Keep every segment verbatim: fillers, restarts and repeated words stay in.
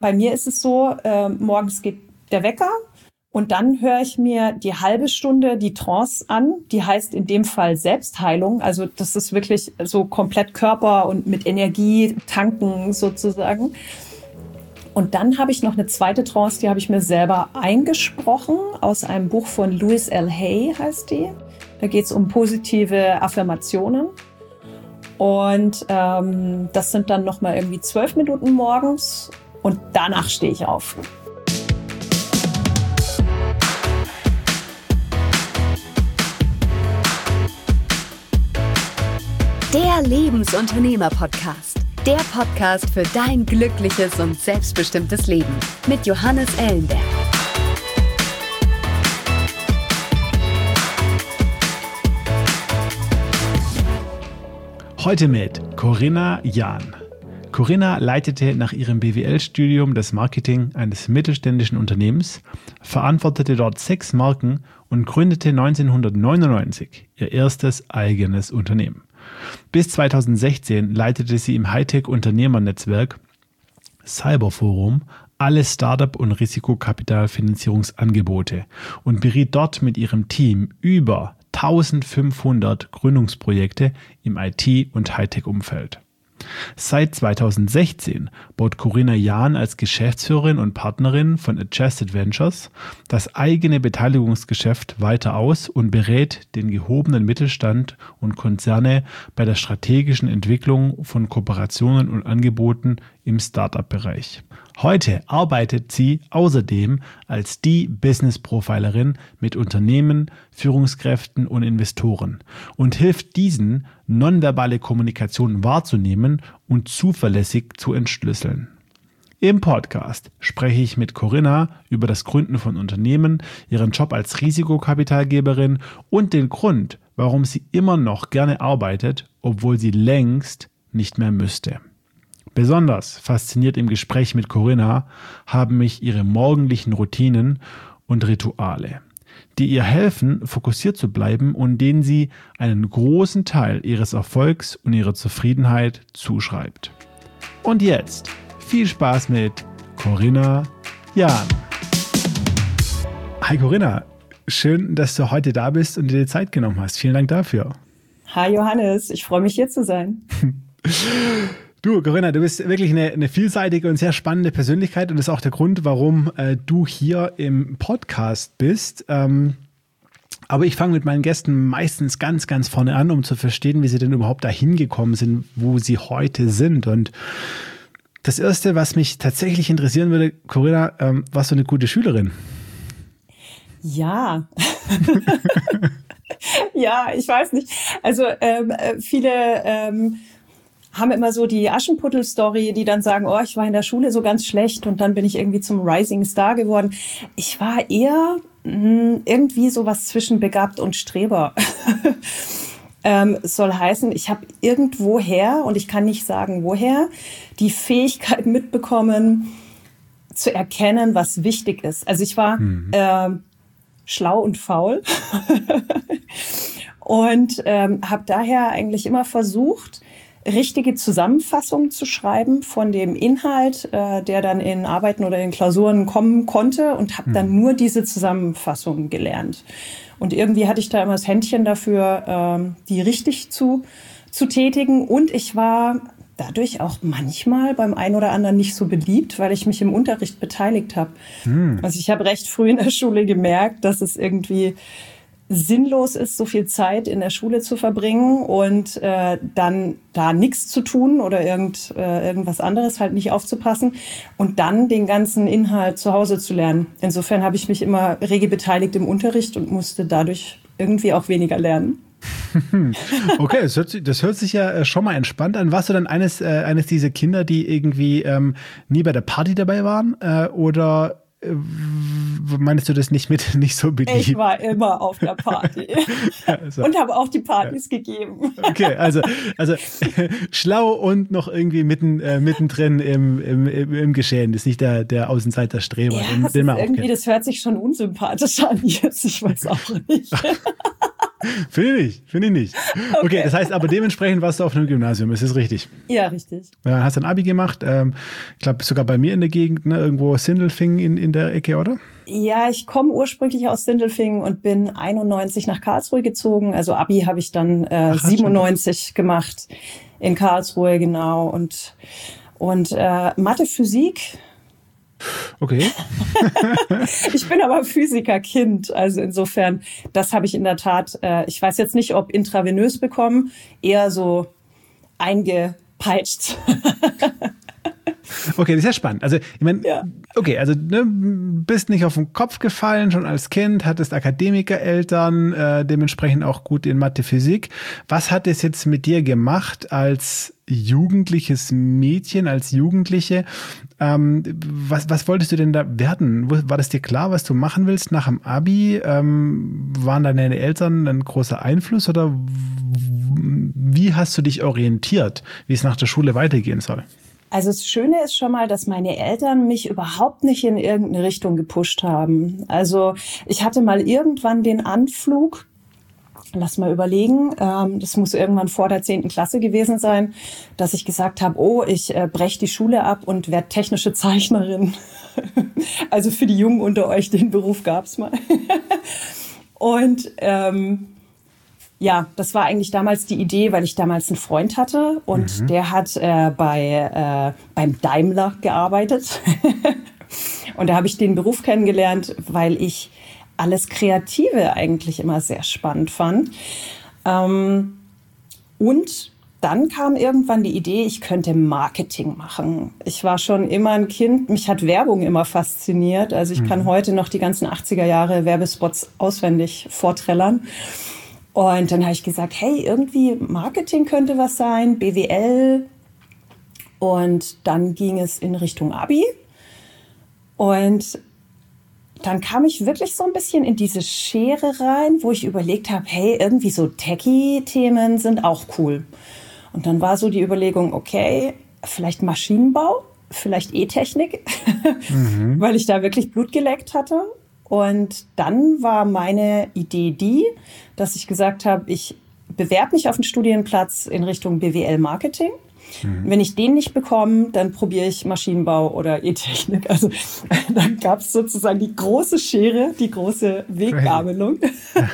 bei mir ist es so, äh, morgens geht der Wecker und dann höre ich mir die halbe Stunde die Trance an. Die heißt in dem Fall Selbstheilung. Also das ist wirklich so komplett Körper und mit Energie tanken sozusagen. Und dann habe ich noch eine zweite Trance, die habe ich mir selber eingesprochen aus einem Buch von Louise L. Hay, heißt die. Da geht es um positive Affirmationen. Und ähm, das sind dann nochmal irgendwie zwölf Minuten morgens und danach stehe ich auf. Der Lebensunternehmer-Podcast. Der Podcast für dein glückliches und selbstbestimmtes Leben mit Johannes Ellenberg. Heute mit Corinna Jahn. Corinna leitete nach ihrem B W L-Studium das Marketing eines mittelständischen Unternehmens, verantwortete dort sechs Marken und gründete neunzehnhundertneunundneunzig ihr erstes eigenes Unternehmen. Bis zweitausendsechzehn leitete sie im Hightech-Unternehmernetzwerk Cyberforum alle Startup- und Risikokapitalfinanzierungsangebote und beriet dort mit ihrem Team über eintausendfünfhundert Gründungsprojekte im I T- und Hightech-Umfeld. Seit zweitausendsechzehn baut Corinna Jahn als Geschäftsführerin und Partnerin von Adjusted Ventures das eigene Beteiligungsgeschäft weiter aus und berät den gehobenen Mittelstand und Konzerne bei der strategischen Entwicklung von Kooperationen und Angeboten im Startup-Bereich. Heute arbeitet sie außerdem als die Business-Profilerin mit Unternehmen, Führungskräften und Investoren und hilft diesen, nonverbale Kommunikation wahrzunehmen und zuverlässig zu entschlüsseln. Im Podcast spreche ich mit Corinna über das Gründen von Unternehmen, ihren Job als Risikokapitalgeberin und den Grund, warum sie immer noch gerne arbeitet, obwohl sie längst nicht mehr müsste. Besonders fasziniert im Gespräch mit Corinna haben mich ihre morgendlichen Routinen und Rituale, die ihr helfen, fokussiert zu bleiben und denen sie einen großen Teil ihres Erfolgs und ihrer Zufriedenheit zuschreibt. Und jetzt viel Spaß mit Corinna Jahn. Hi Corinna, schön, dass du heute da bist und dir die Zeit genommen hast. Vielen Dank dafür. Hi Johannes, ich freue mich hier zu sein. Du, Corinna, du bist wirklich eine, eine vielseitige und sehr spannende Persönlichkeit und das ist auch der Grund, warum äh, du hier im Podcast bist. Ähm, aber ich fange mit meinen Gästen meistens ganz, ganz vorne an, um zu verstehen, wie sie denn überhaupt dahin gekommen sind, wo sie heute sind. Und das Erste, was mich tatsächlich interessieren würde, Corinna, ähm, warst du eine gute Schülerin? Ja. Ja, ich weiß nicht. Also ähm, viele ähm, haben immer so die Aschenputtel-Story, die dann sagen, oh, ich war in der Schule so ganz schlecht und dann bin ich irgendwie zum Rising Star geworden. Ich war eher mh, irgendwie sowas zwischen begabt und Streber. ähm, soll heißen, ich habe irgendwoher, und ich kann nicht sagen woher, die Fähigkeit mitbekommen, zu erkennen, was wichtig ist. Also ich war mhm. äh, schlau und faul und ähm, habe daher eigentlich immer versucht, richtige Zusammenfassung zu schreiben von dem Inhalt, äh, der dann in Arbeiten oder in Klausuren kommen konnte und habe dann nur diese Zusammenfassung gelernt. Und irgendwie hatte ich da immer das Händchen dafür, ähm, die richtig zu, zu tätigen. Und ich war dadurch auch manchmal beim einen oder anderen nicht so beliebt, weil ich mich im Unterricht beteiligt habe. Hm. Also ich habe recht früh in der Schule gemerkt, dass es irgendwie sinnlos ist, so viel Zeit in der Schule zu verbringen und äh, dann da nichts zu tun oder irgend, äh, irgendwas anderes halt nicht aufzupassen und dann den ganzen Inhalt zu Hause zu lernen. Insofern habe ich mich immer rege beteiligt im Unterricht und musste dadurch irgendwie auch weniger lernen. Okay, das hört, sich, das hört sich ja schon mal entspannt an. Warst du dann eines, äh, eines dieser Kinder, die irgendwie ähm, nie bei der Party dabei waren äh, oder meinst du das nicht mit nicht so beliebt? Ich war immer auf der Party also, und habe auch die Partys ja. gegeben. Okay, also also schlau und noch irgendwie mitten äh, mittendrin im, im, im Geschehen. Das ist nicht der der Außenseiter-Streber. Ja, den, das, den man irgendwie, auch das hört sich schon unsympathisch an jetzt. Ich weiß auch nicht. Finde ich nicht, finde ich nicht. Okay. okay, das heißt aber dementsprechend warst du auf einem Gymnasium, ist das richtig? Ja, richtig. Ja, hast ein Abi gemacht, ähm, ich glaube sogar bei mir in der Gegend, ne, irgendwo Sindelfingen in, in der Ecke, oder? Ja, ich komme ursprünglich aus Sindelfingen und bin einundneunzig nach Karlsruhe gezogen. Also Abi habe ich dann äh, Ach, siebenundneunzig schon gemacht in Karlsruhe, genau. Und, und äh, Mathe, Physik. Okay. Ich bin aber Physikerkind, also insofern, das habe ich in der Tat, äh, ich weiß jetzt nicht, ob intravenös bekommen, eher so eingepeitscht. Okay, das ist ja spannend. Also, ich meine, ja. okay, also ne, bist nicht auf den Kopf gefallen, schon als Kind, hattest Akademikereltern, äh, dementsprechend auch gut in Mathe, Physik. Was hat es jetzt mit dir gemacht als jugendliches Mädchen, als Jugendliche? Ähm, was, was wolltest du denn da werden? War das dir klar, was du machen willst nach dem Abi? Ähm, waren deine Eltern ein großer Einfluss oder wie hast du dich orientiert, wie es nach der Schule weitergehen soll? Also das Schöne ist schon mal, dass meine Eltern mich überhaupt nicht in irgendeine Richtung gepusht haben. Also ich hatte mal irgendwann den Anflug, lass mal überlegen, ähm, das muss irgendwann vor der zehnten Klasse gewesen sein, dass ich gesagt habe, oh, ich äh, breche die Schule ab und werde technische Zeichnerin. Also für die Jungen unter euch, den Beruf gab's mal. Und ähm, ja, das war eigentlich damals die Idee, weil ich damals einen Freund hatte und mhm. der hat äh, bei äh, beim Daimler gearbeitet. Und da habe ich den Beruf kennengelernt, weil ich alles Kreative eigentlich immer sehr spannend fand. Ähm, und dann kam irgendwann die Idee, ich könnte Marketing machen. Ich war schon immer ein Kind, mich hat Werbung immer fasziniert. Also ich mhm. kann heute noch die ganzen achtziger Jahre Werbespots auswendig vorträllern. Und dann habe ich gesagt, hey, irgendwie Marketing könnte was sein, B W L. Und dann ging es in Richtung Abi. Und dann kam ich wirklich so ein bisschen in diese Schere rein, wo ich überlegt habe, hey, irgendwie so Techie-Themen sind auch cool. Und dann war so die Überlegung, okay, vielleicht Maschinenbau, vielleicht E-Technik, mhm. weil ich da wirklich Blut geleckt hatte. Und dann war meine Idee die, dass ich gesagt habe, ich bewerbe mich auf einen Studienplatz in Richtung B W L-Marketing. Mhm. Wenn ich den nicht bekomme, dann probiere ich Maschinenbau oder E-Technik. Also dann gab es sozusagen die große Schere, die große Weggabelung. Ja.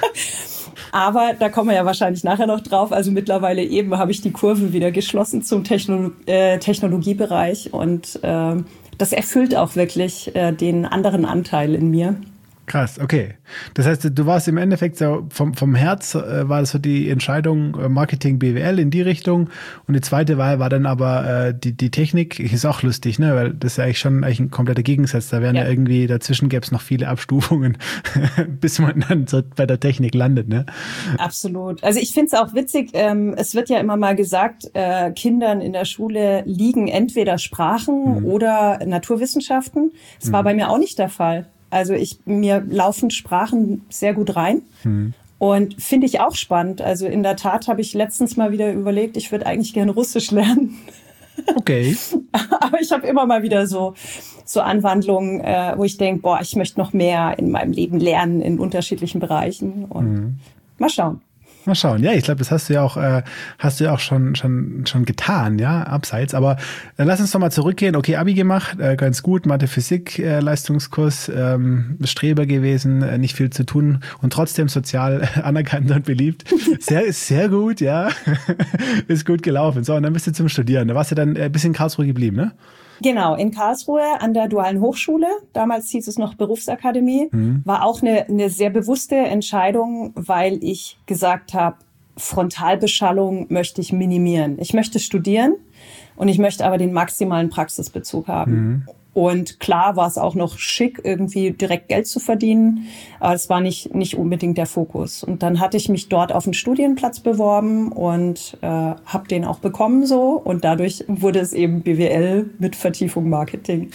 Aber da kommen wir ja wahrscheinlich nachher noch drauf. Also mittlerweile eben habe ich die Kurve wieder geschlossen zum Techno- äh, Technologiebereich. Und äh, das erfüllt auch wirklich äh, den anderen Anteil in mir. Krass, okay. Das heißt, du warst im Endeffekt so vom, vom Herz, äh, war das so die Entscheidung äh, Marketing B W L in die Richtung und die zweite Wahl war dann aber äh, die, die Technik. Ist auch lustig, ne? Weil das ist ja eigentlich schon eigentlich ein kompletter Gegensatz. Da wären ja, ja irgendwie, dazwischen gäbe es noch viele Abstufungen, bis man dann so bei der Technik landet, ne? Absolut. Also ich finde es auch witzig, ähm, es wird ja immer mal gesagt, äh, Kindern in der Schule liegen entweder Sprachen mhm. oder Naturwissenschaften. Das mhm. war bei mir auch nicht der Fall. Also ich, mir laufen Sprachen sehr gut rein hm. und finde ich auch spannend. Also in der Tat habe ich letztens mal wieder überlegt, ich würde eigentlich gerne Russisch lernen. Okay. Aber ich habe immer mal wieder so, so Anwandlungen, äh, wo ich denke, boah, ich möchte noch mehr in meinem Leben lernen in unterschiedlichen Bereichen und hm. mal schauen. Mal schauen. Ja, ich glaube, das hast du ja auch, äh, hast du ja auch schon, schon, schon getan, ja, abseits. Aber dann lass uns doch mal zurückgehen. Okay, Abi gemacht, äh, ganz gut, Mathe, Physik, äh, Leistungskurs, ähm, Streber gewesen, äh, nicht viel zu tun und trotzdem sozial anerkannt und beliebt. Sehr, sehr gut, ja. Ist gut gelaufen. So, und dann bist du zum Studieren. Da warst du dann ein bisschen in Karlsruhe geblieben, ne? Genau, in Karlsruhe an der Dualen Hochschule, damals hieß es noch Berufsakademie, mhm. war auch eine, eine sehr bewusste Entscheidung, weil ich gesagt habe, Frontalbeschallung möchte ich minimieren. Ich möchte studieren und ich möchte aber den maximalen Praxisbezug haben. Mhm. Und klar war es auch noch schick, irgendwie direkt Geld zu verdienen, aber es war nicht, nicht unbedingt der Fokus. Und dann hatte ich mich dort auf einen Studienplatz beworben und äh, habe den auch bekommen so. Und dadurch wurde es eben B W L mit Vertiefung Marketing.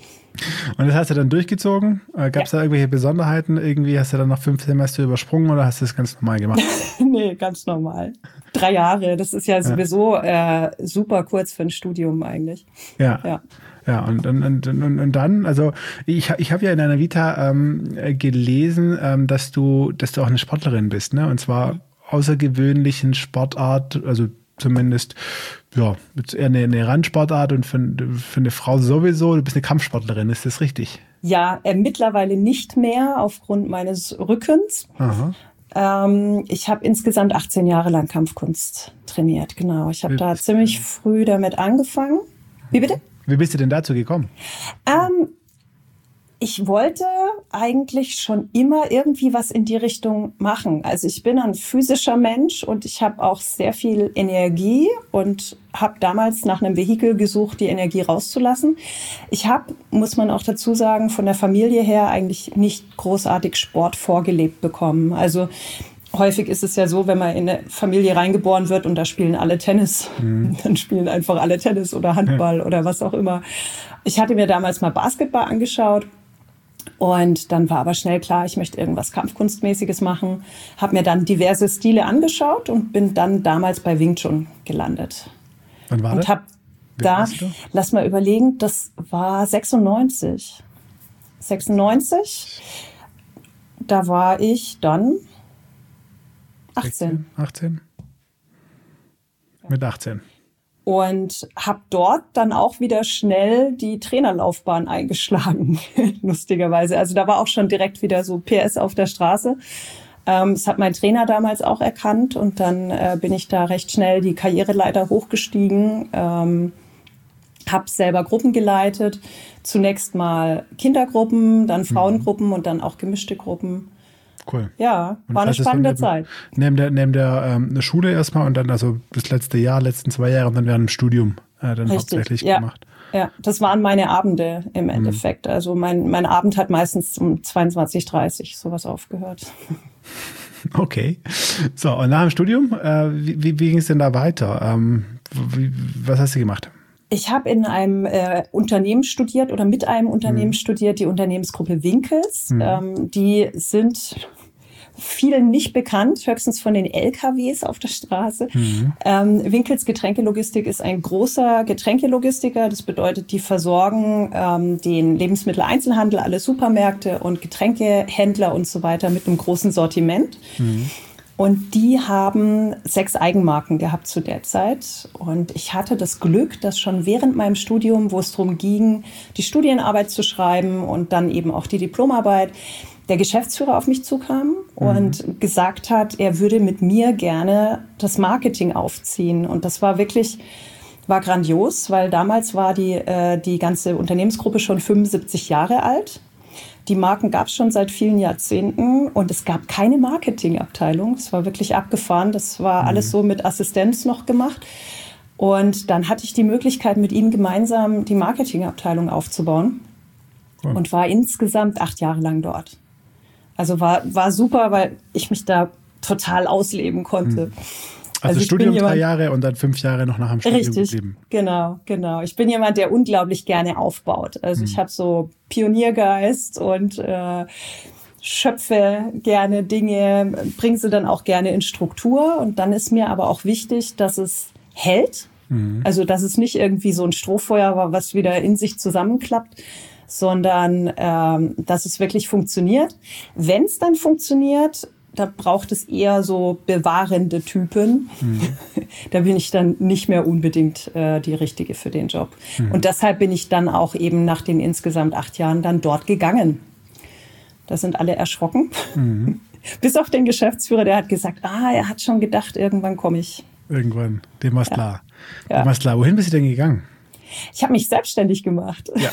Und das hast du dann durchgezogen? Gab es ja. da irgendwelche Besonderheiten? Irgendwie hast du dann noch fünf Semester übersprungen oder hast du das ganz normal gemacht? Nee, ganz normal. Drei Jahre, das ist ja sowieso ja. Äh, super kurz für ein Studium eigentlich. Ja. ja. Ja, und, und, und, und dann, also ich, ich habe ja in deiner Vita ähm, gelesen, ähm, dass du, dass du auch eine Sportlerin bist, ne? Und zwar außergewöhnlichen Sportart, also zumindest ja, eher eine, eine Randsportart und für, für eine Frau sowieso. Du bist eine Kampfsportlerin, ist das richtig? Ja, äh, mittlerweile nicht mehr aufgrund meines Rückens. Aha. Ähm, ich habe insgesamt achtzehn Jahre lang Kampfkunst trainiert, genau. Ich habe da ziemlich früh damit angefangen. Wie bitte? Wie bist du denn dazu gekommen? Ähm, ich wollte eigentlich schon immer irgendwie was in die Richtung machen. Also ich bin ein physischer Mensch und ich habe auch sehr viel Energie und habe damals nach einem Vehikel gesucht, die Energie rauszulassen. Ich habe, muss man auch dazu sagen, von der Familie her eigentlich nicht großartig Sport vorgelebt bekommen. Also häufig ist es ja so, wenn man in eine Familie reingeboren wird und da spielen alle Tennis, mhm. dann spielen einfach alle Tennis oder Handball ja. oder was auch immer. Ich hatte mir damals mal Basketball angeschaut und dann war aber schnell klar, ich möchte irgendwas Kampfkunstmäßiges machen. Habe mir dann diverse Stile angeschaut und bin dann damals bei Wing Chun gelandet. Wann war und das? Hab da, lass mal überlegen, das war sechsundneunzig. sechsundneunzig, da war ich dann achtzehn. achtzehn? Mit achtzehn. Und habe dort dann auch wieder schnell die Trainerlaufbahn eingeschlagen, lustigerweise. Also da war auch schon direkt wieder so P S auf der Straße. Ähm, das hat mein Trainer damals auch erkannt und dann äh, bin ich da recht schnell die Karriereleiter hochgestiegen, ähm, habe selber Gruppen geleitet. Zunächst mal Kindergruppen, dann Frauengruppen mhm. und dann auch gemischte Gruppen. Cool. Ja, war eine spannende Zeit. Neben der, neben der ähm, eine Schule erstmal und dann also das letzte Jahr, letzten zwei Jahre und dann während dem Studium äh, dann Richtig, hauptsächlich ja. gemacht. Ja, das waren meine Abende im Endeffekt. Mhm. Also mein, mein Abend hat meistens um zweiundzwanzig, dreißig sowas aufgehört. Okay. So, und nach dem Studium, äh, wie, wie, wie ging es denn da weiter? Ähm, wie, was hast du gemacht? Ich habe in einem äh, Unternehmen studiert oder mit einem Unternehmen mhm. studiert, die Unternehmensgruppe Winkels. Mhm. Ähm, die sind vielen nicht bekannt, höchstens von den L K Ws auf der Straße. Mhm. Ähm, Winkels Getränkelogistik ist ein großer Getränkelogistiker. Das bedeutet, die versorgen ähm, den Lebensmitteleinzelhandel, alle Supermärkte und Getränkehändler und so weiter mit einem großen Sortiment. Mhm. Und die haben sechs Eigenmarken gehabt zu der Zeit. Und ich hatte das Glück, dass schon während meinem Studium, wo es darum ging, die Studienarbeit zu schreiben und dann eben auch die Diplomarbeit, der Geschäftsführer auf mich zukam und mhm. gesagt hat, er würde mit mir gerne das Marketing aufziehen. Und das war wirklich, war grandios, weil damals war die, äh, die ganze Unternehmensgruppe schon fünfundsiebzig Jahre alt. Die Marken gab es schon seit vielen Jahrzehnten und es gab keine Marketingabteilung. Es war wirklich abgefahren. Das war mhm. alles so mit Assistenz noch gemacht. Und dann hatte ich die Möglichkeit, mit ihm gemeinsam die Marketingabteilung aufzubauen cool. und war insgesamt acht Jahre lang dort. Also war, war super, weil ich mich da total ausleben konnte. Mhm. Also, also Studium jemand, drei Jahre und dann fünf Jahre noch nach dem Studium richtig, geblieben. Genau, genau. Ich bin jemand, der unglaublich gerne aufbaut. Also mhm. ich habe so Pioniergeist und äh, schöpfe gerne Dinge, bringe sie dann auch gerne in Struktur. Und dann ist mir aber auch wichtig, dass es hält. Mhm. Also dass es nicht irgendwie so ein Strohfeuer war, was wieder in sich zusammenklappt, sondern ähm, dass es wirklich funktioniert. Wenn es dann funktioniert, da braucht es eher so bewahrende Typen. Mhm. Da bin ich dann nicht mehr unbedingt äh, die Richtige für den Job. Mhm. Und deshalb bin ich dann auch eben nach den insgesamt acht Jahren dann dort gegangen. Da sind alle erschrocken. Mhm. Bis auf den Geschäftsführer, der hat gesagt, ah, er hat schon gedacht, irgendwann komme ich. Irgendwann, dem war's ja. klar. Ja. Dem war's klar. Wohin bist du denn gegangen? Ich habe mich selbstständig gemacht. Ja.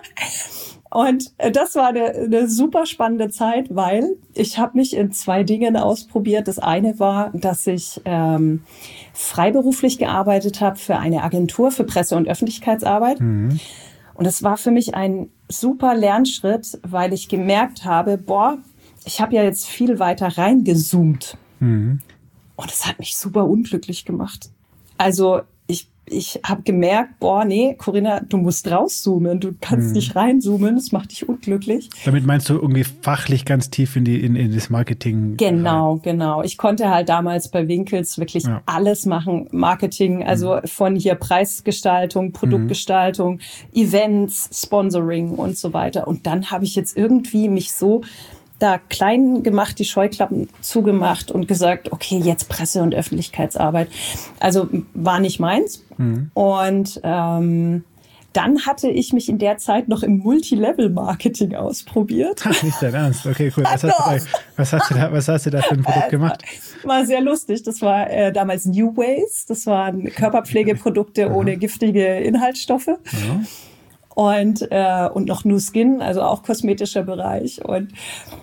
Und das war eine, eine super spannende Zeit, weil ich habe mich in zwei Dingen ausprobiert. Das eine war, dass ich ähm, freiberuflich gearbeitet habe für eine Agentur für Presse- und Öffentlichkeitsarbeit. Mhm. Und das war für mich ein super Lernschritt, weil ich gemerkt habe, boah, ich habe ja jetzt viel weiter reingezoomt. Mhm. Und das hat mich super unglücklich gemacht. Also ich ich habe gemerkt, boah, nee, Corinna, du musst rauszoomen, du kannst hm. nicht reinzoomen, das macht dich unglücklich. Damit meinst du irgendwie fachlich ganz tief in die in, in das Marketing? Genau, rein. genau. Ich konnte halt damals bei Winkels wirklich ja. alles machen, Marketing, also hm. von hier Preisgestaltung, Produktgestaltung, hm. Events, Sponsoring und so weiter. Und dann habe ich jetzt irgendwie mich so da klein gemacht, die Scheuklappen zugemacht und gesagt, okay, jetzt Presse- und Öffentlichkeitsarbeit. Also war nicht meins. Mhm. Und ähm, dann hatte ich mich in der Zeit noch im Multilevel-Marketing ausprobiert. Ach, nicht dein Ernst? Okay, cool. Was hast, du da, was, hast du da, was hast du da für ein Produkt gemacht? War sehr lustig. Das war äh, damals New Ways. Das waren Körperpflegeprodukte ja. ohne giftige Inhaltsstoffe. Ja. Und, äh, und noch New Skin, also auch kosmetischer Bereich. Und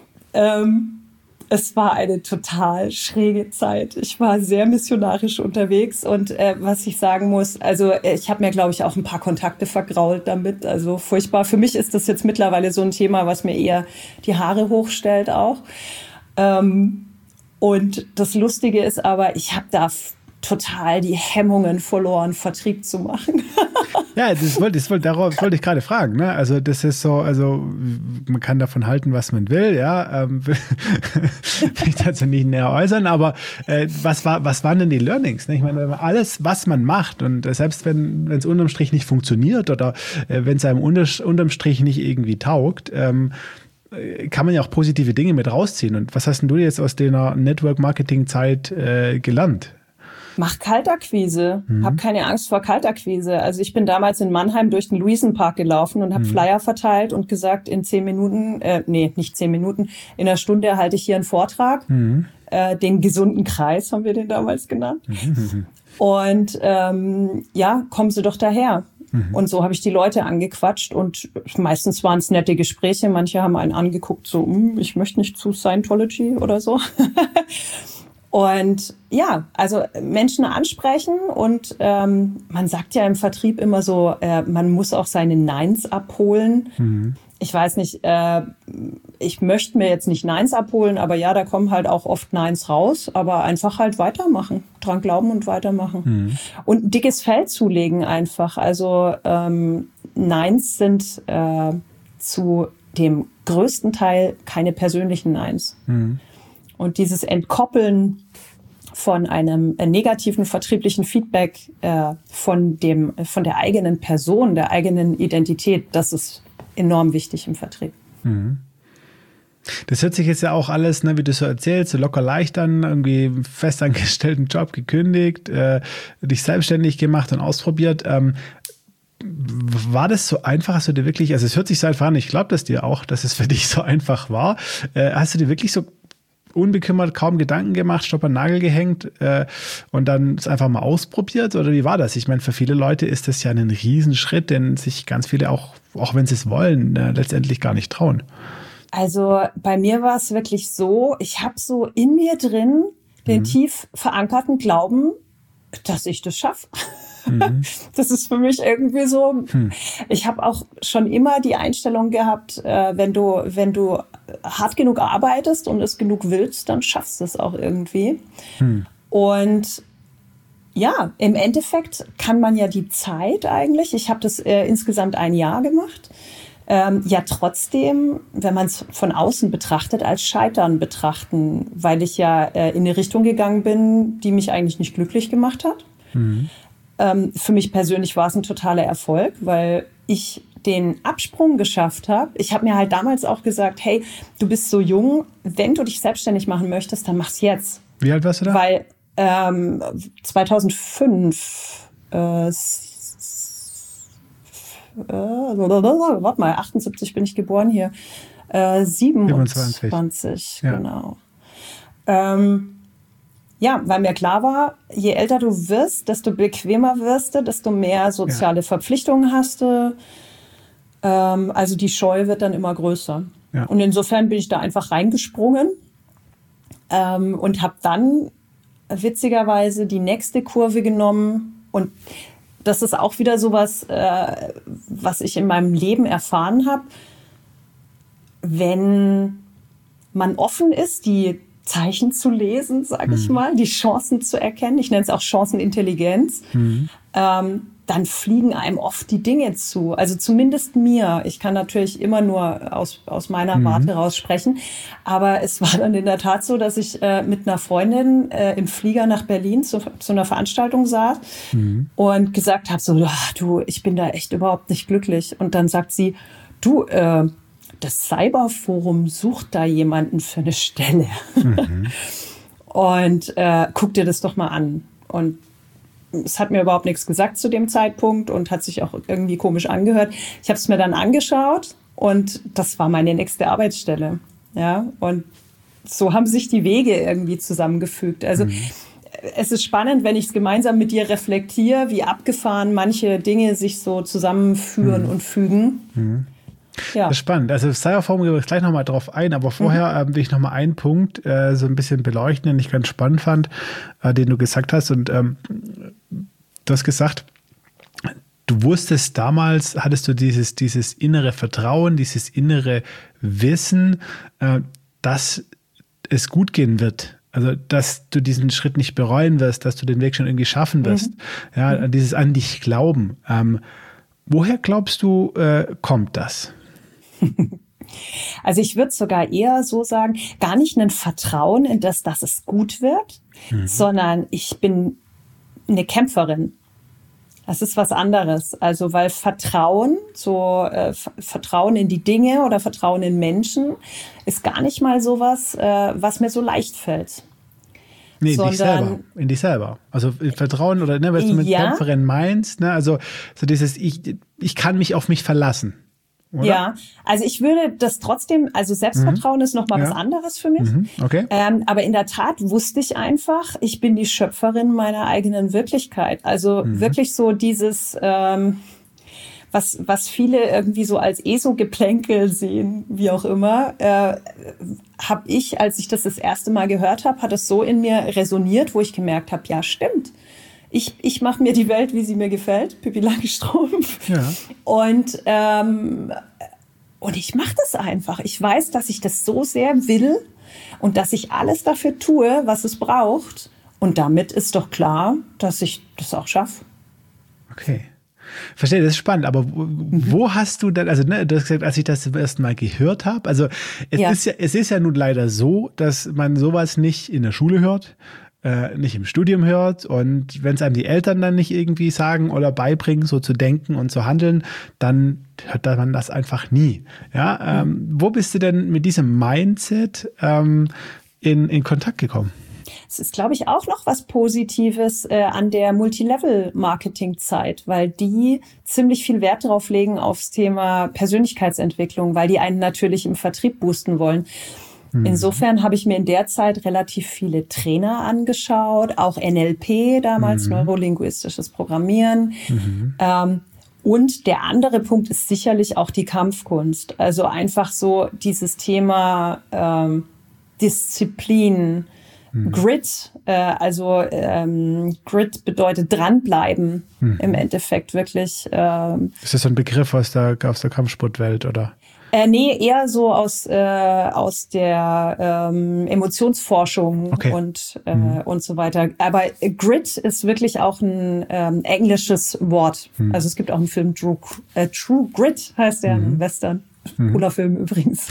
ähm, es war eine total schräge Zeit. Ich war sehr missionarisch unterwegs und äh, was ich sagen muss, also ich habe mir, glaube ich, auch ein paar Kontakte vergrault damit. Also furchtbar. Für mich ist das jetzt mittlerweile so ein Thema, was mir eher die Haare hochstellt auch. Ähm, und das Lustige ist aber, ich habe da total die Hemmungen verloren, Vertrieb zu machen. Ja, das wollte, das wollte, darauf wollte ich gerade fragen. Ne? Also das ist so, also man kann davon halten, was man will, ja. Ähm, will ich dazu nicht näher äußern, aber äh, was war, was waren denn die Learnings? Ne? Ich meine, alles, was man macht und äh, selbst wenn es unterm Strich nicht funktioniert oder äh, wenn es einem unter, unterm Strich nicht irgendwie taugt, ähm, kann man ja auch positive Dinge mit rausziehen. Und was hast denn du jetzt aus der Network-Marketing-Zeit äh, gelernt? Mach Kaltakquise. Mhm. Hab keine Angst vor Kaltakquise. Also ich bin damals in Mannheim durch den Luisenpark gelaufen und habe mhm. Flyer verteilt und gesagt, in zehn Minuten, äh, nee, nicht zehn Minuten, in einer Stunde halte ich hier einen Vortrag. Mhm. Äh, den gesunden Kreis haben wir den damals genannt. Mhm. Und ähm, ja, kommen Sie doch daher. Mhm. Und so habe ich die Leute angequatscht und meistens waren es nette Gespräche. Manche haben einen angeguckt, so, ich möchte nicht zu Scientology oder so. Und ja, also Menschen ansprechen und ähm, man sagt ja im Vertrieb immer so, äh, man muss auch seine Neins abholen. Mhm. Ich weiß nicht, äh, ich möchte mir jetzt nicht Neins abholen, aber ja, da kommen halt auch oft Neins raus, aber einfach halt weitermachen, dran glauben und weitermachen. Mhm. Und ein dickes Fell zulegen einfach. Also ähm, Neins sind äh, zu dem größten Teil keine persönlichen Neins. Mhm. Und dieses Entkoppeln von einem negativen vertrieblichen Feedback äh, von dem, von der eigenen Person, der eigenen Identität, das ist enorm wichtig im Vertrieb. Mhm. Das hört sich jetzt ja auch alles, ne, wie du so erzählst, so locker leicht an, irgendwie festangestellten Job gekündigt, äh, dich selbstständig gemacht und ausprobiert. Ähm, War das so einfach? Hast du dir wirklich, also es hört sich so einfach an, ich glaube das dir auch, dass es für dich so einfach war. Äh, hast du dir wirklich so unbekümmert, kaum Gedanken gemacht, Stopp an den Nagel gehängt äh, und dann es einfach mal ausprobiert? Oder wie war das? Ich meine, für viele Leute ist das ja ein Riesenschritt, den sich ganz viele auch, auch wenn sie es wollen, äh, letztendlich gar nicht trauen. Also bei mir war es wirklich so, ich habe so in mir drin den mhm. tief verankerten Glauben, dass ich das schaffe. Mhm. Das ist für mich irgendwie so. Hm. Ich habe auch schon immer die Einstellung gehabt, äh, wenn du, wenn du hart genug arbeitest und es genug willst, dann schaffst du es auch irgendwie. Hm. Und ja, im Endeffekt kann man ja die Zeit eigentlich, ich habe das äh, insgesamt ein Jahr gemacht, ähm, ja trotzdem, wenn man es von außen betrachtet, als Scheitern betrachten, weil ich ja äh, in eine Richtung gegangen bin, die mich eigentlich nicht glücklich gemacht hat. Mhm. Ähm, für mich persönlich war es ein totaler Erfolg, weil ich den Absprung geschafft habe. Ich habe mir halt damals auch gesagt, hey, du bist so jung, wenn du dich selbstständig machen möchtest, dann mach's jetzt. Wie alt warst du da? Weil ähm, zweitausendfünf, äh, s- äh, warte mal, achtundsiebzig bin ich geboren hier, äh, siebenundzwanzig, siebenundzwanzig. Ja. Genau. Ähm, Ja, weil mir klar war, je älter du wirst, desto bequemer wirst du, desto mehr soziale ja. Verpflichtungen hast du. Ähm, also die Scheu wird dann immer größer. Ja. Und insofern bin ich da einfach reingesprungen ähm, und habe dann witzigerweise die nächste Kurve genommen. Und das ist auch wieder sowas, äh, was ich in meinem Leben erfahren habe. Wenn man offen ist, die Zeichen zu lesen, sage ich mhm. mal, die Chancen zu erkennen. Ich nenne es auch Chancenintelligenz. Mhm. Ähm, dann fliegen einem oft die Dinge zu. Also zumindest mir. Ich kann natürlich immer nur aus, aus meiner mhm. Warte raus sprechen. Aber es war dann in der Tat so, dass ich äh, mit einer Freundin äh, im Flieger nach Berlin zu, zu einer Veranstaltung saß mhm. und gesagt habe, so, ach, du, ich bin da echt überhaupt nicht glücklich. Und dann sagt sie, du, äh, das Cyberforum sucht da jemanden für eine Stelle. Mhm. Und äh, guck dir das doch mal an. Und es hat mir überhaupt nichts gesagt zu dem Zeitpunkt und hat sich auch irgendwie komisch angehört. Ich habe es mir dann angeschaut und das war meine nächste Arbeitsstelle. Ja, und so haben sich die Wege irgendwie zusammengefügt. Also mhm. es ist spannend, wenn ich es gemeinsam mit dir reflektiere, wie abgefahren manche Dinge sich so zusammenführen mhm. und fügen. Mhm. Ja. Das ist spannend. Also Cyberforum gehen wir gleich nochmal drauf ein, aber vorher mhm. äh, will ich nochmal einen Punkt äh, so ein bisschen beleuchten, den ich ganz spannend fand, äh, den du gesagt hast. Und ähm, du hast gesagt, du wusstest damals, hattest du dieses, dieses innere Vertrauen, dieses innere Wissen, äh, dass es gut gehen wird. Also, dass du diesen Schritt nicht bereuen wirst, dass du den Weg schon irgendwie schaffen wirst. Mhm. Ja, mhm. dieses an dich glauben. Ähm, woher glaubst du, äh, kommt das? Also ich würde sogar eher so sagen, gar nicht ein Vertrauen in das, dass es gut wird, mhm. sondern ich bin eine Kämpferin. Das ist was anderes. Also weil Vertrauen, so äh, Vertrauen in die Dinge oder Vertrauen in Menschen, ist gar nicht mal sowas, äh, was mir so leicht fällt. Nee, in dich selber. In dich selber. Also Vertrauen oder ne, was du mit ja. Kämpferin meinst, ne? Also so dieses, ich, ich kann mich auf mich verlassen. Oder? Ja, also ich würde das trotzdem, also Selbstvertrauen mhm. ist nochmal ja. was anderes für mich. Mhm. Okay. Ähm, aber in der Tat wusste ich einfach, ich bin die Schöpferin meiner eigenen Wirklichkeit. Also mhm. wirklich so dieses, ähm, was, was viele irgendwie so als ESO-Geplänkel sehen, wie auch immer, äh, habe ich, als ich das das erste Mal gehört habe, hat es so in mir resoniert, wo ich gemerkt habe, ja stimmt. Ich, ich mache mir die Welt, wie sie mir gefällt, Pippi Langstrumpf. Ja. Und, ähm, und ich mache das einfach. Ich weiß, dass ich das so sehr will und dass ich alles dafür tue, was es braucht. Und damit ist doch klar, dass ich das auch schaffe. Okay. Verstehe, das ist spannend, aber wo, mhm. wo hast du dann, also ne, du hast gesagt, als ich das zum ersten Mal gehört habe, also es, ja. ist ja, es ist ja nun leider so, dass man sowas nicht in der Schule hört, äh, nicht im Studium hört und wenn es einem die Eltern dann nicht irgendwie sagen oder beibringen, so zu denken und zu handeln, dann hört man das einfach nie. Ja, mhm. ähm, wo bist du denn mit diesem Mindset ähm, in, in Kontakt gekommen? Es ist, glaube ich, auch noch was Positives äh, an der Multilevel-Marketing-Zeit, weil die ziemlich viel Wert drauf legen aufs Thema Persönlichkeitsentwicklung, weil die einen natürlich im Vertrieb boosten wollen. Mhm. Insofern habe ich mir in der Zeit relativ viele Trainer angeschaut, auch N L P damals, mhm. neurolinguistisches Programmieren. Mhm. Ähm, und der andere Punkt ist sicherlich auch die Kampfkunst. Also einfach so dieses Thema ähm, Disziplin, Grit, äh, also ähm, Grit bedeutet dranbleiben, hm. im Endeffekt wirklich. Ähm, ist das so ein Begriff aus der, aus der Kampfsportwelt, oder? Äh, nee, eher so aus, äh, aus der ähm, Emotionsforschung okay. und, äh, hm. und so weiter. Aber Grit ist wirklich auch ein ähm, englisches Wort. Hm. Also es gibt auch einen Film, True, äh, True Grit heißt der, hm. ein Western. Hm. Cooler Film übrigens.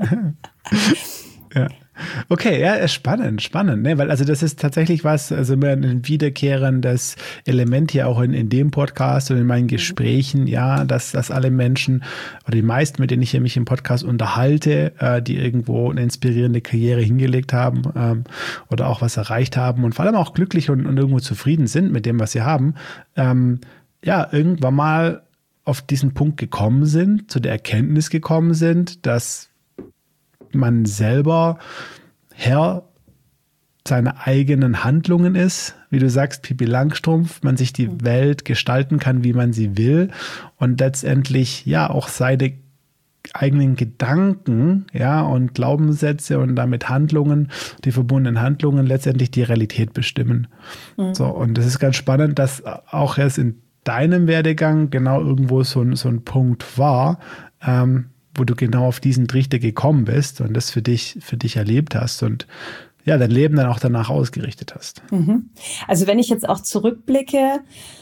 Ja. Okay, ja, spannend, spannend, ne? Weil also das ist tatsächlich was, also ein wiederkehrendes Element hier auch in, in dem Podcast und in meinen Gesprächen, ja, dass, dass alle Menschen oder die meisten, mit denen ich hier mich im Podcast unterhalte, äh, die irgendwo eine inspirierende Karriere hingelegt haben ähm, oder auch was erreicht haben und vor allem auch glücklich und, und irgendwo zufrieden sind mit dem, was sie haben, ähm, ja, irgendwann mal auf diesen Punkt gekommen sind, zu der Erkenntnis gekommen sind, dass man selber Herr seiner eigenen Handlungen ist, wie du sagst, Pippi Langstrumpf, man sich die Welt gestalten kann, wie man sie will und letztendlich ja auch seine eigenen Gedanken, ja, und Glaubenssätze und damit Handlungen, die verbundenen Handlungen letztendlich die Realität bestimmen. Mhm. So, und das ist ganz spannend, dass auch erst in deinem Werdegang genau irgendwo so, so ein Punkt war, ähm, wo du genau auf diesen Trichter gekommen bist und das für dich, für dich erlebt hast. Und ja, dein Leben dann auch danach ausgerichtet hast. Mhm. Also wenn ich jetzt auch zurückblicke,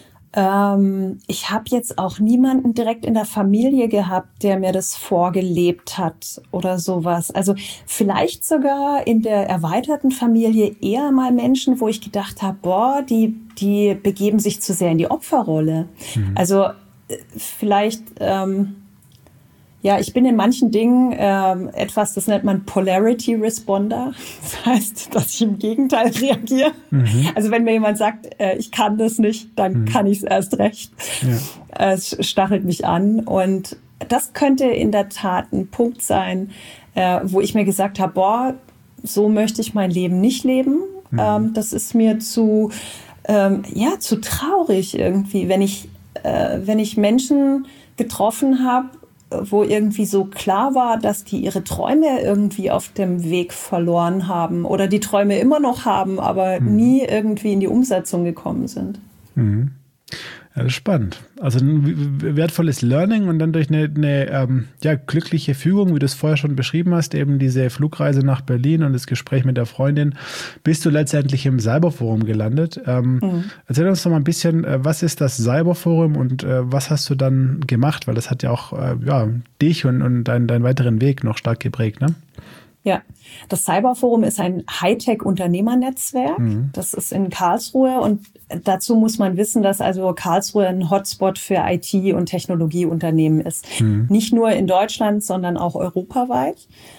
ähm, ich habe jetzt auch niemanden direkt in der Familie gehabt, der mir das vorgelebt hat oder sowas. Also vielleicht sogar in der erweiterten Familie eher mal Menschen, wo ich gedacht habe, boah, die, die begeben sich zu sehr in die Opferrolle. Mhm. Also vielleicht... Ähm, Ja, ich bin in manchen Dingen ähm, etwas, das nennt man Polarity Responder. Das heißt, dass ich im Gegenteil reagiere. Mhm. Also wenn mir jemand sagt, äh, ich kann das nicht, dann mhm. kann ich es erst recht. Ja. Es stachelt mich an. Und das könnte in der Tat ein Punkt sein, äh, wo ich mir gesagt habe, boah, so möchte ich mein Leben nicht leben. Mhm. Ähm, das ist mir zu, ähm, ja, zu traurig irgendwie, wenn ich, äh, wenn ich Menschen getroffen habe, wo irgendwie so klar war, dass die ihre Träume irgendwie auf dem Weg verloren haben oder die Träume immer noch haben, aber mhm. nie irgendwie in die Umsetzung gekommen sind. Mhm. Ja, das ist spannend. Also ein wertvolles Learning und dann durch eine, eine ähm, ja, glückliche Fügung, wie du es vorher schon beschrieben hast, eben diese Flugreise nach Berlin und das Gespräch mit der Freundin, bist du letztendlich im Cyberforum gelandet. Ähm, mhm. Erzähl uns doch mal ein bisschen, äh, was ist das Cyberforum und äh, was hast du dann gemacht? Weil das hat ja auch äh, ja, dich und, und dein, deinen weiteren Weg noch stark geprägt, ne? Ja, das Cyberforum ist ein Hightech-Unternehmernetzwerk. Mhm. Das ist in Karlsruhe und dazu muss man wissen, dass also Karlsruhe ein Hotspot für I T- und Technologieunternehmen ist. Mhm. Nicht nur in Deutschland, sondern auch europaweit.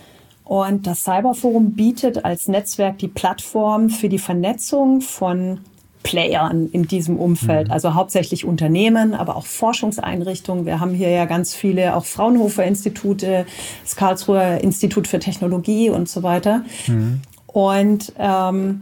Und das Cyberforum bietet als Netzwerk die Plattform für die Vernetzung von Playern in diesem Umfeld, also hauptsächlich Unternehmen, aber auch Forschungseinrichtungen. Wir haben hier ja ganz viele, auch Fraunhofer-Institute, das Karlsruher Institut für Technologie und so weiter. Mhm. Und ähm,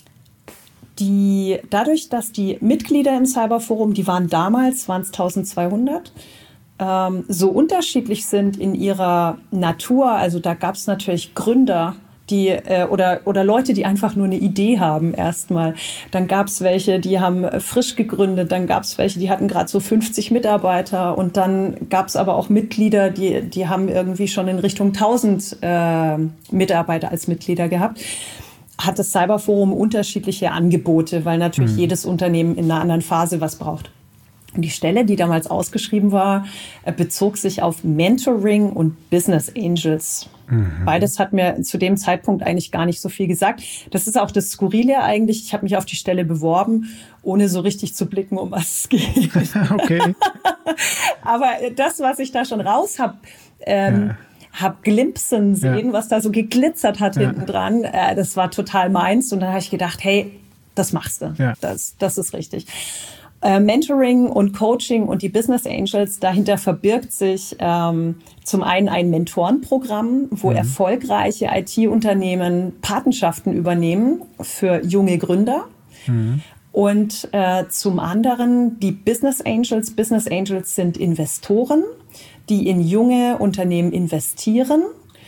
die, dadurch, dass die Mitglieder im Cyberforum, die waren damals, waren es eintausendzweihundert, ähm, so unterschiedlich sind in ihrer Natur, also da gab es natürlich Gründer, die äh, oder oder Leute, die einfach nur eine Idee haben erstmal. Dann gab es welche, die haben frisch gegründet, dann gab es welche, die hatten gerade so fünfzig Mitarbeiter und dann gab es aber auch Mitglieder, die die haben irgendwie schon in Richtung tausend äh, Mitarbeiter als Mitglieder gehabt. Hat das Cyberforum unterschiedliche Angebote, weil natürlich mhm. jedes Unternehmen in einer anderen Phase was braucht. Und die Stelle, die damals ausgeschrieben war, bezog sich auf Mentoring und Business Angels. Mhm. Beides hat mir zu dem Zeitpunkt eigentlich gar nicht so viel gesagt. Das ist auch das Skurrile eigentlich. Ich habe mich auf die Stelle beworben, ohne so richtig zu blicken, um was es geht. Okay. Aber das, was ich da schon raus habe, ähm, ja. hab Glimpsen sehen, ja. was da so geglitzert hat ja. hinten dran, äh, das war total meins. Und dann habe ich gedacht, hey, das machst du. Ja. Das, das ist richtig. Äh, Mentoring und Coaching und die Business Angels, dahinter verbirgt sich ähm, zum einen ein Mentorenprogramm, wo mhm. erfolgreiche I T-Unternehmen Patenschaften übernehmen für junge Gründer. Mhm. Und äh, zum anderen die Business Angels. Business Angels sind Investoren, die in junge Unternehmen investieren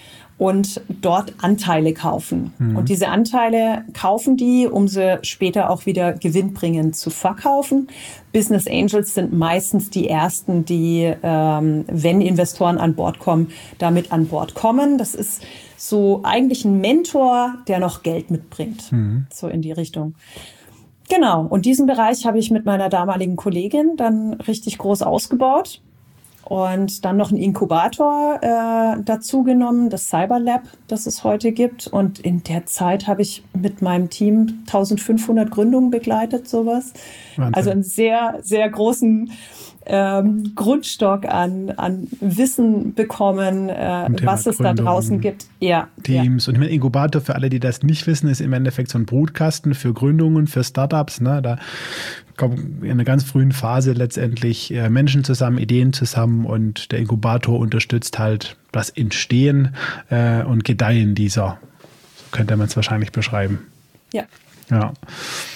und dort Anteile kaufen. Mhm. Und diese Anteile kaufen die, um sie später auch wieder gewinnbringend zu verkaufen. Business Angels sind meistens die ersten, die, ähm, wenn Investoren an Bord kommen, damit an Bord kommen. Das ist so eigentlich ein Mentor, der noch Geld mitbringt, mhm. so in die Richtung. Genau, und diesen Bereich habe ich mit meiner damaligen Kollegin dann richtig groß ausgebaut. Und dann noch einen Inkubator äh, dazu genommen, das Cyberlab, das es heute gibt. Und in der Zeit habe ich mit meinem Team eintausendfünfhundert Gründungen begleitet, sowas. Wahnsinn. Also einen sehr, sehr großen ähm, Grundstock an, an Wissen bekommen, äh, was es Gründung, da draußen gibt. Ja, Teams. Ja. Und ich meine, Inkubator, für alle, die das nicht wissen, ist im Endeffekt so ein Brutkasten für Gründungen, für Startups. Ne? Da kommen in einer ganz frühen Phase letztendlich äh, Menschen zusammen, Ideen zusammen und der Inkubator unterstützt halt das Entstehen äh, und Gedeihen dieser. So könnte man es wahrscheinlich beschreiben. Ja. Ja.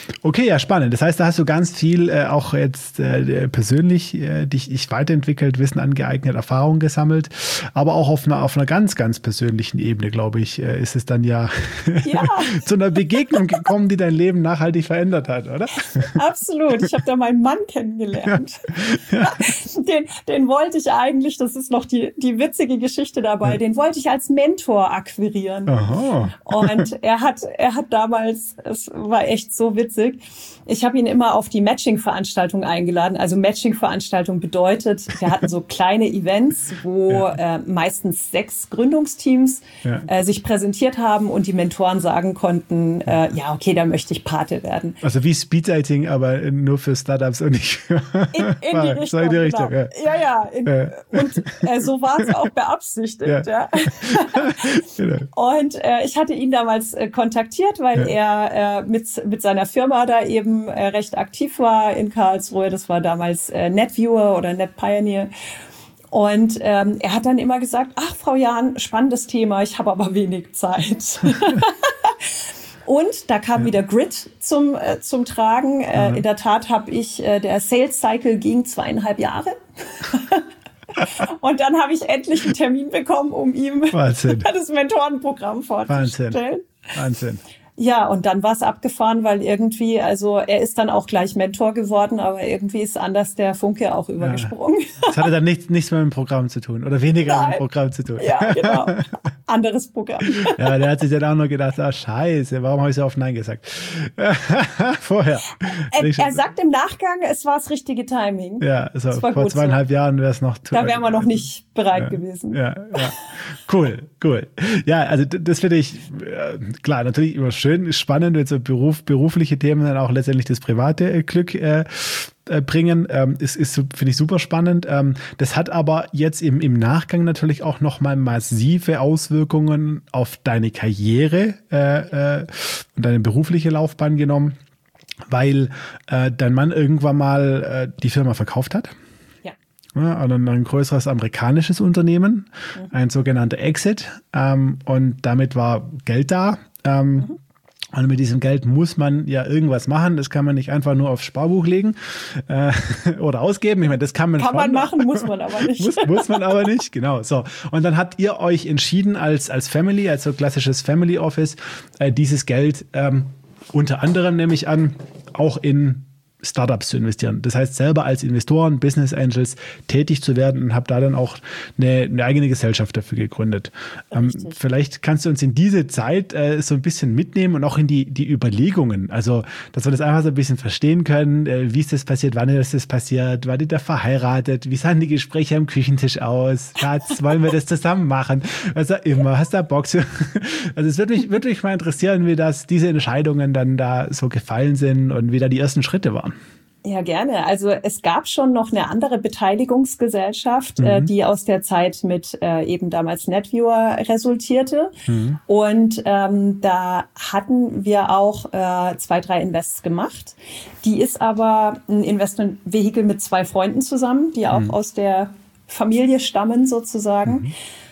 Okay, ja, spannend. Das heißt, da hast du ganz viel äh, auch jetzt äh, persönlich äh, dich, dich weiterentwickelt, Wissen angeeignet, Erfahrungen gesammelt, aber auch auf einer, auf einer ganz, ganz persönlichen Ebene, glaube ich, äh, ist es dann ja, ja. zu einer Begegnung gekommen, die dein Leben nachhaltig verändert hat, oder? Absolut. Ich habe da meinen Mann kennengelernt. Ja. Ja. Den, den wollte ich eigentlich, das ist noch die, die witzige Geschichte dabei, ja. den wollte ich als Mentor akquirieren. Aha. Und er hat, er hat damals, es war echt so witzig, ich habe ihn immer auf die Matching-Veranstaltung eingeladen. Also Matching-Veranstaltung bedeutet, wir hatten so kleine Events, wo ja. äh, meistens sechs Gründungsteams ja. äh, sich präsentiert haben und die Mentoren sagen konnten, äh, ja, okay, da möchte ich Pate werden. Also wie Speeddating, aber nur für Startups und nicht für in, in die Richtung. In die Richtung genau. Ja, ja. ja, in, ja. Und äh, so war es auch beabsichtigt. Ja. Ja. Genau. Und äh, ich hatte ihn damals äh, kontaktiert, weil ja. er äh, mit, mit seiner Firma da eben äh, recht aktiv war in Karlsruhe. Das war damals äh, NetViewer oder NetPioneer. Und ähm, er hat dann immer gesagt, ach, Frau Jahn, spannendes Thema, ich habe aber wenig Zeit. Und da kam ja. wieder Grit zum, äh, zum Tragen. Äh, in der Tat habe ich, äh, der Sales Cycle ging zweieinhalb Jahre. Und dann habe ich endlich einen Termin bekommen, um ihm Wahnsinn. das Mentorenprogramm vorzustellen. Wahnsinn. Wahnsinn. Ja, und dann war es abgefahren, weil irgendwie, also er ist dann auch gleich Mentor geworden, aber irgendwie ist anders der Funke auch übergesprungen. Ja. Das hatte dann nichts, nichts mehr mit dem Programm zu tun oder weniger Nein. mit dem Programm zu tun. Ja, genau. Anderes Programm. Ja, der hat sich dann auch nur gedacht, ah, scheiße, warum habe ich so oft Nein gesagt? Vorher. Er, er sagt im Nachgang, es war das richtige Timing. Ja, also vor zweieinhalb so. Jahren wäre es noch... Da wären wir noch nicht bereit ja, gewesen. Ja, ja. Cool, cool. Ja, also das finde ich, klar, natürlich immer schön, spannend, wenn so Beruf, berufliche Themen dann auch letztendlich das private äh, Glück äh, äh, bringen. Ähm, ist, ist finde ich super spannend. Ähm, das hat aber jetzt im, im Nachgang natürlich auch nochmal massive Auswirkungen auf deine Karriere äh, äh, und deine berufliche Laufbahn genommen, weil äh, dein Mann irgendwann mal äh, die Firma verkauft hat. Ja, ein, ein größeres amerikanisches Unternehmen, mhm. ein sogenannter Exit. Ähm, und damit war Geld da. Ähm, mhm. Und mit diesem Geld muss man ja irgendwas machen. Das kann man nicht einfach nur aufs Sparbuch legen äh, oder ausgeben. Ich meine, das kann man Kann schon. man machen, muss man aber nicht. muss, muss man aber nicht, genau. So. Und dann habt ihr euch entschieden als, als Family, als so klassisches Family Office, äh, dieses Geld ähm, unter anderem, nehme ich an, auch in Startups zu investieren. Das heißt, selber als Investoren, Business Angels tätig zu werden und habe da dann auch eine, eine eigene Gesellschaft dafür gegründet. Ähm, vielleicht kannst du uns in diese Zeit äh, so ein bisschen mitnehmen und auch in die, die Überlegungen. Also, dass wir das einfach so ein bisschen verstehen können. Äh, wie ist das passiert? Wann ist das passiert? War die da verheiratet? Wie sahen die Gespräche am Küchentisch aus? Schatz, wollen wir das zusammen machen? Was auch immer. Hast du da Bock? Also, es würde mich, würde mich mal interessieren, wie das, diese Entscheidungen dann da so gefallen sind und wie da die ersten Schritte waren. Ja, gerne. Also es gab schon noch eine andere Beteiligungsgesellschaft, mhm. äh, die aus der Zeit mit äh, eben damals NetViewer resultierte. Mhm. Und ähm, da hatten wir auch äh, zwei, drei Invests gemacht. Die ist aber ein Investmentvehikel mit zwei Freunden zusammen, die auch mhm. aus der Familie stammen sozusagen. Mhm.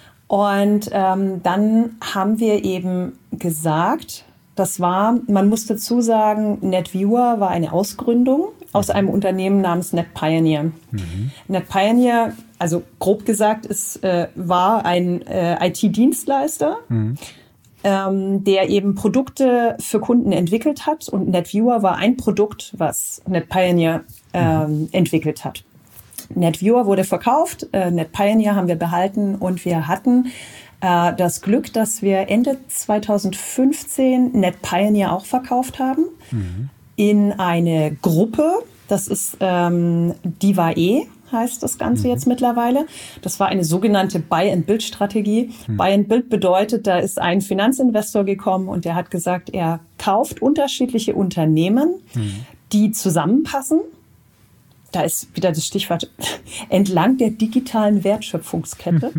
Und ähm, dann haben wir eben gesagt, das war, man muss dazu sagen, NetViewer war eine Ausgründung aus einem Unternehmen namens NetPioneer. Mhm. NetPioneer, also grob gesagt, ist, äh, war ein äh, I T-Dienstleister, mhm. ähm, der eben Produkte für Kunden entwickelt hat. Und NetViewer war ein Produkt, was NetPioneer ähm, mhm. entwickelt hat. NetViewer wurde verkauft, äh, NetPioneer haben wir behalten und wir hatten äh, das Glück, dass wir Ende zwanzig fünfzehn NetPioneer auch verkauft haben. Mhm. In eine Gruppe, das ist ähm, Diva-E, heißt das Ganze mhm. jetzt mittlerweile. Das war eine sogenannte Buy-and-Build-Strategie. Mhm. Buy-and-Build bedeutet, da ist ein Finanzinvestor gekommen und der hat gesagt, er kauft unterschiedliche Unternehmen, mhm. die zusammenpassen. Da ist wieder das Stichwort entlang der digitalen Wertschöpfungskette.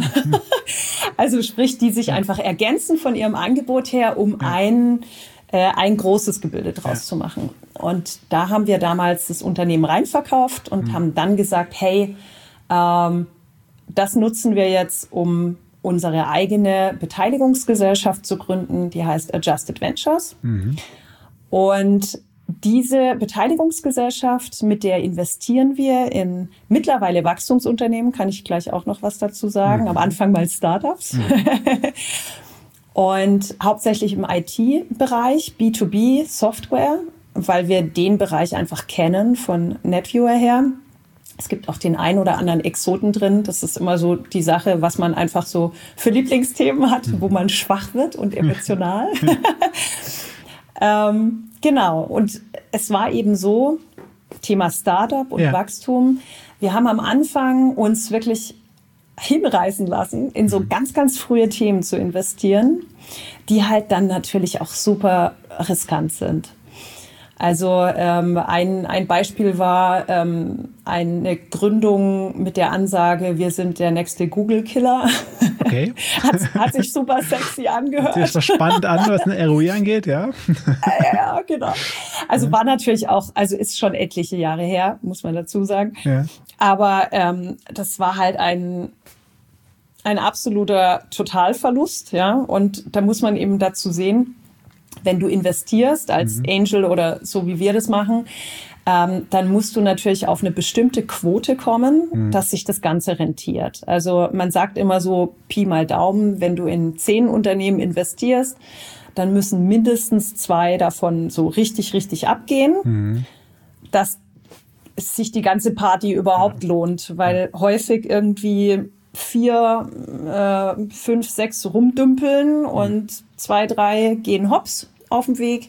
Also sprich, die sich einfach ergänzen von ihrem Angebot her, um ja. ein ein großes Gebilde draus ja. zu machen. Und da haben wir damals das Unternehmen reinverkauft und mhm. haben dann gesagt, hey, ähm, das nutzen wir jetzt, um unsere eigene Beteiligungsgesellschaft zu gründen, die heißt Adjusted Ventures. Mhm. Und diese Beteiligungsgesellschaft, mit der investieren wir in mittlerweile Wachstumsunternehmen, kann ich gleich auch noch was dazu sagen, mhm. am Anfang mal Startups. Mhm. Und hauptsächlich im I T-Bereich, B zwei B Software, weil wir den Bereich einfach kennen von NetViewer her. Es gibt auch den einen oder anderen Exoten drin. Das ist immer so die Sache, was man einfach so für Lieblingsthemen hat, wo man schwach wird und emotional. ähm, genau. Und es war eben so, Thema Startup und ja. Wachstum. Wir haben am Anfang uns wirklich hinreißen lassen, in so ganz, ganz frühe Themen zu investieren, die halt dann natürlich auch super riskant sind. Also ähm, ein, ein Beispiel war ähm, eine Gründung mit der Ansage, wir sind der nächste Google-Killer. Okay. hat, hat sich super sexy angehört. Hört sich das spannend an, was eine R O I angeht, ja? Ja, genau. Also war natürlich auch, also ist schon etliche Jahre her, muss man dazu sagen. Ja. Aber ähm, das war halt ein, ein absoluter Totalverlust, ja. Und da muss man eben dazu sehen, wenn du investierst als mhm. Angel oder so wie wir das machen, ähm, dann musst du natürlich auf eine bestimmte Quote kommen, mhm. dass sich das Ganze rentiert. Also man sagt immer so Pi mal Daumen, wenn du in zehn Unternehmen investierst, dann müssen mindestens zwei davon so richtig, richtig abgehen, mhm. dass es sich die ganze Party überhaupt ja. lohnt, weil ja. häufig irgendwie vier, äh, fünf, sechs rumdümpeln mhm. und zwei, drei gehen hops auf dem Weg.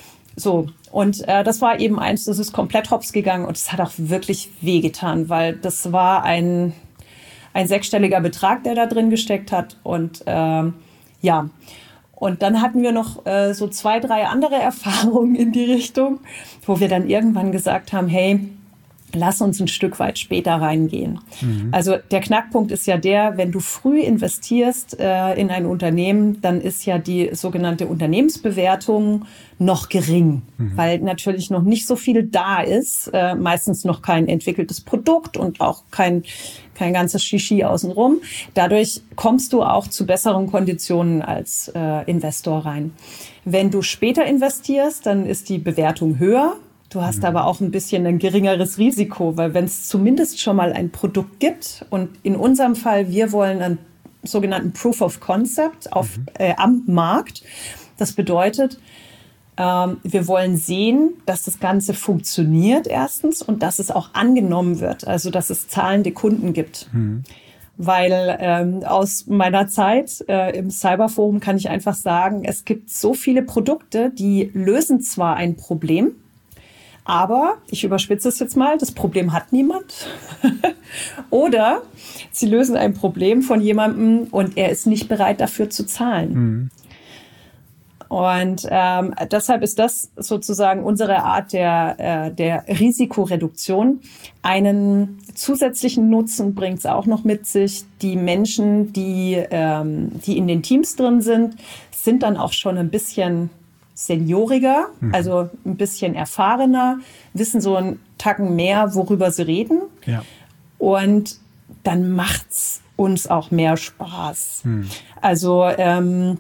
So, und äh, das war eben eins, das ist komplett hops gegangen und es hat auch wirklich wehgetan, weil das war ein, ein sechsstelliger Betrag, der da drin gesteckt hat und äh, ja, und dann hatten wir noch äh, so zwei, drei andere Erfahrungen in die Richtung, wo wir dann irgendwann gesagt haben, hey, lass uns ein Stück weit später reingehen. Mhm. Also der Knackpunkt ist ja der, wenn du früh investierst äh, in ein Unternehmen, dann ist ja die sogenannte Unternehmensbewertung noch gering, mhm. weil natürlich noch nicht so viel da ist, äh, meistens noch kein entwickeltes Produkt und auch kein, kein ganzes Shishi außenrum. Dadurch kommst du auch zu besseren Konditionen als äh, Investor rein. Wenn du später investierst, dann ist die Bewertung höher. Du hast mhm. aber auch ein bisschen ein geringeres Risiko, weil wenn es zumindest schon mal ein Produkt gibt und in unserem Fall, wir wollen einen sogenannten Proof of Concept auf, mhm. äh, am Markt. Das bedeutet, ähm, wir wollen sehen, dass das Ganze funktioniert erstens und dass es auch angenommen wird, also dass es zahlende Kunden gibt. Mhm. Weil ähm, aus meiner Zeit äh, im Cyberforum kann ich einfach sagen, es gibt so viele Produkte, die lösen zwar ein Problem, aber, ich überspitze es jetzt mal, das Problem hat niemand. Oder sie lösen ein Problem von jemandem und er ist nicht bereit, dafür zu zahlen. Mhm. Und ähm, deshalb ist das sozusagen unsere Art der, äh, der Risikoreduktion. Einen zusätzlichen Nutzen bringt es auch noch mit sich. Die Menschen, die, ähm, die in den Teams drin sind, sind dann auch schon ein bisschen senioriger, mhm. also ein bisschen erfahrener, wissen so einen Tacken mehr, worüber sie reden. Ja. Und dann macht's uns auch mehr Spaß. Mhm. Also, ähm,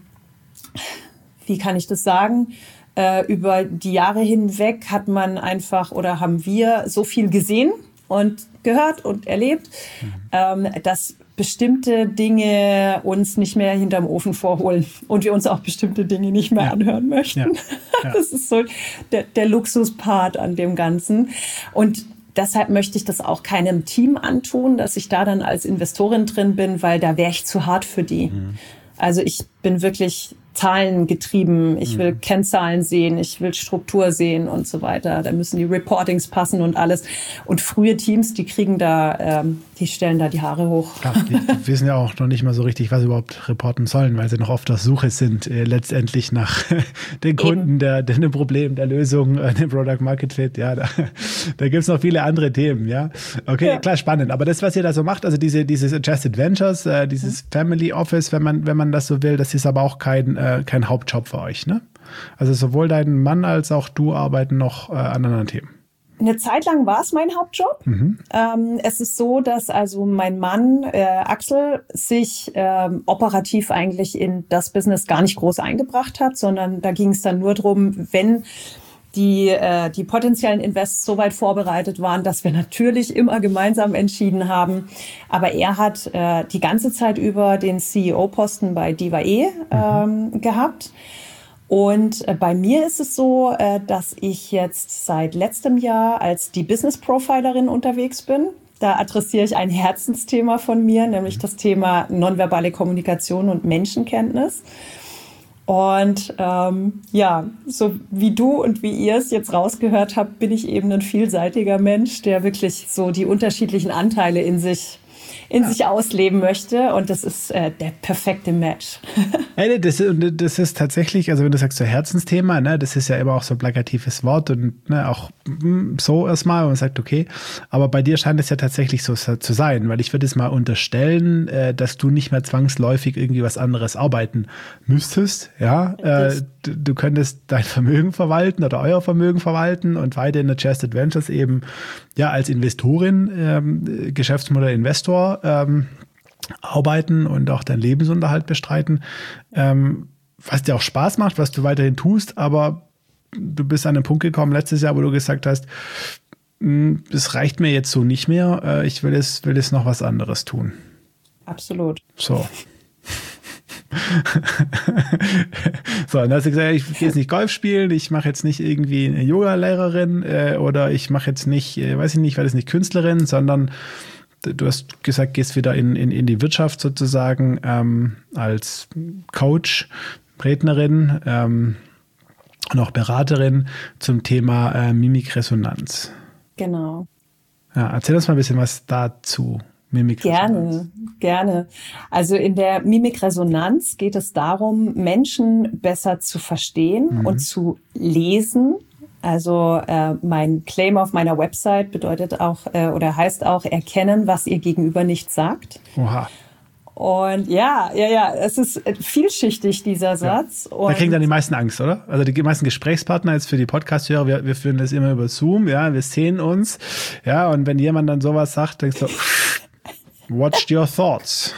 wie kann ich das sagen? Äh, über die Jahre hinweg hat man einfach oder haben wir so viel gesehen und gehört und erlebt, mhm. ähm, dass bestimmte Dinge uns nicht mehr hinterm Ofen vorholen und wir uns auch bestimmte Dinge nicht mehr ja. anhören möchten. Ja. Ja. Das ist so der, der Luxuspart an dem Ganzen. Und deshalb möchte ich das auch keinem Team antun, dass ich da dann als Investorin drin bin, weil da wäre ich zu hart für die. Mhm. Also ich bin wirklich zahlengetrieben. Ich will mhm. Kennzahlen sehen, ich will Struktur sehen und so weiter. Da müssen die Reportings passen und alles. Und frühe Teams, die kriegen da, ähm, die stellen da die Haare hoch. Ja, die, die wissen ja auch noch nicht mal so richtig, was sie überhaupt reporten sollen, weil sie noch oft auf Suche sind, äh, letztendlich nach den Kunden, der, der, dem Problem, der Lösung, äh, dem Product Market Fit. Ja, da, da gibt es noch viele andere Themen. Ja, okay, ja. Klar, spannend. Aber das, was ihr da so macht, also diese, dieses Adjusted Ventures, äh, dieses mhm. Family Office, wenn man, wenn man das so will, das ist aber auch kein äh, kein Hauptjob für euch, ne? Also sowohl dein Mann als auch du arbeiten noch äh, an anderen Themen. Eine Zeit lang war es mein Hauptjob. Mhm. Ähm, es ist so, dass also mein Mann äh, Axel sich ähm, operativ eigentlich in das Business gar nicht groß eingebracht hat, sondern da ging es dann nur darum, wenn die, äh, die potenziellen Invests so weit vorbereitet waren, dass wir natürlich immer gemeinsam entschieden haben. Aber er hat äh, die ganze Zeit über den C E O-Posten bei DivaE ähm, mhm. gehabt. Und äh, bei mir ist es so, äh, dass ich jetzt seit letztem Jahr als die Business Profilerin unterwegs bin. Da adressiere ich ein Herzensthema von mir, nämlich das Thema nonverbale Kommunikation und Menschenkenntnis. Und ähm, ja, so wie du und wie ihr es jetzt rausgehört habt, bin ich eben ein vielseitiger Mensch, der wirklich so die unterschiedlichen Anteile in sich in ja. sich ausleben möchte. Und das ist äh, der perfekte Match. Hey, das, das ist tatsächlich, also wenn du sagst so Herzensthema, ne, das ist ja immer auch so ein plakatives Wort und ne, auch so erstmal, und man sagt, okay, aber bei dir scheint es ja tatsächlich so zu sein, weil ich würde es mal unterstellen, äh, dass du nicht mehr zwangsläufig irgendwie was anderes arbeiten müsstest, ja, äh, du, du könntest dein Vermögen verwalten oder euer Vermögen verwalten und weiter in der Adjusted Ventures eben ja als Investorin, ähm, Geschäftsmodell Investor ähm, arbeiten und auch deinen Lebensunterhalt bestreiten, ähm, was dir auch Spaß macht, was du weiterhin tust, aber du bist an den Punkt gekommen letztes Jahr, wo du gesagt hast, es reicht mir jetzt so nicht mehr, äh, ich will jetzt, will jetzt noch was anderes tun. Absolut. So. So, und dann hast du gesagt, ich gehe jetzt nicht Golf spielen, ich mache jetzt nicht irgendwie eine Yoga-Lehrerin äh, oder ich mache jetzt nicht, äh, weiß ich nicht, werde jetzt nicht Künstlerin, sondern du hast gesagt, gehst wieder in, in, in die Wirtschaft sozusagen ähm, als Coach, Rednerin ähm, und auch Beraterin zum Thema äh, Mimikresonanz. Genau. Ja, erzähl uns mal ein bisschen was dazu. Gerne, gerne. Also in der Mimikresonanz geht es darum, Menschen besser zu verstehen mhm. und zu lesen. Also äh, mein Claim auf meiner Website bedeutet auch äh, oder heißt auch erkennen, was ihr Gegenüber nicht sagt. Oha. Und ja, ja, ja, es ist vielschichtig, dieser Satz. Ja. Da kriegen dann die meisten Angst, oder? Also die meisten Gesprächspartner jetzt für die Podcast-Hörer, wir, wir führen das immer über Zoom, ja, wir sehen uns. Ja, und wenn jemand dann sowas sagt, denkst du, watch your thoughts.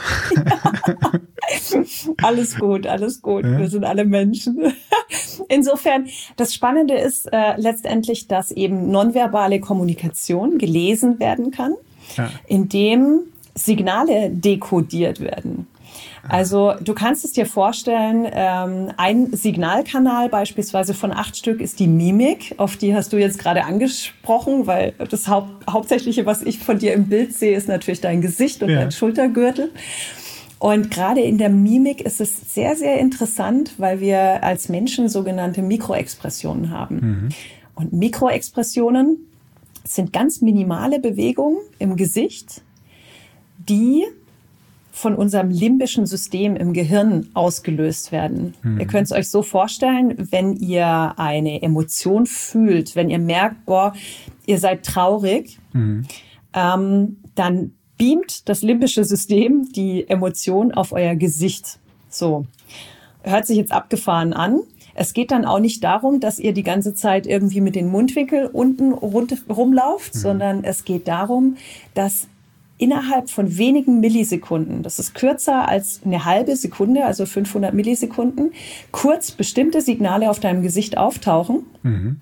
Alles gut, alles gut. Ja. Wir sind alle Menschen. Insofern, das Spannende ist äh, letztendlich, dass eben nonverbale Kommunikation gelesen werden kann, ja. indem Signale dekodiert werden. Also du kannst es dir vorstellen, ähm, ein Signalkanal beispielsweise von acht Stück ist die Mimik, auf die hast du jetzt gerade angesprochen, weil das Haupt, Hauptsächliche, was ich von dir im Bild sehe, ist natürlich dein Gesicht und ja. dein Schultergürtel. Und gerade in der Mimik ist es sehr, sehr interessant, weil wir als Menschen sogenannte Mikroexpressionen haben. Mhm. Und Mikroexpressionen sind ganz minimale Bewegungen im Gesicht, die von unserem limbischen System im Gehirn ausgelöst werden. Mhm. Ihr könnt es euch so vorstellen, wenn ihr eine Emotion fühlt, wenn ihr merkt, boah, ihr seid traurig, mhm. ähm, dann beamt das limbische System die Emotion auf euer Gesicht. So, hört sich jetzt abgefahren an. Es geht dann auch nicht darum, dass ihr die ganze Zeit irgendwie mit den Mundwinkeln unten rund, rumlauft, mhm. sondern es geht darum, dass innerhalb von wenigen Millisekunden, das ist kürzer als eine halbe Sekunde, also fünfhundert Millisekunden, kurz bestimmte Signale auf deinem Gesicht auftauchen, mhm.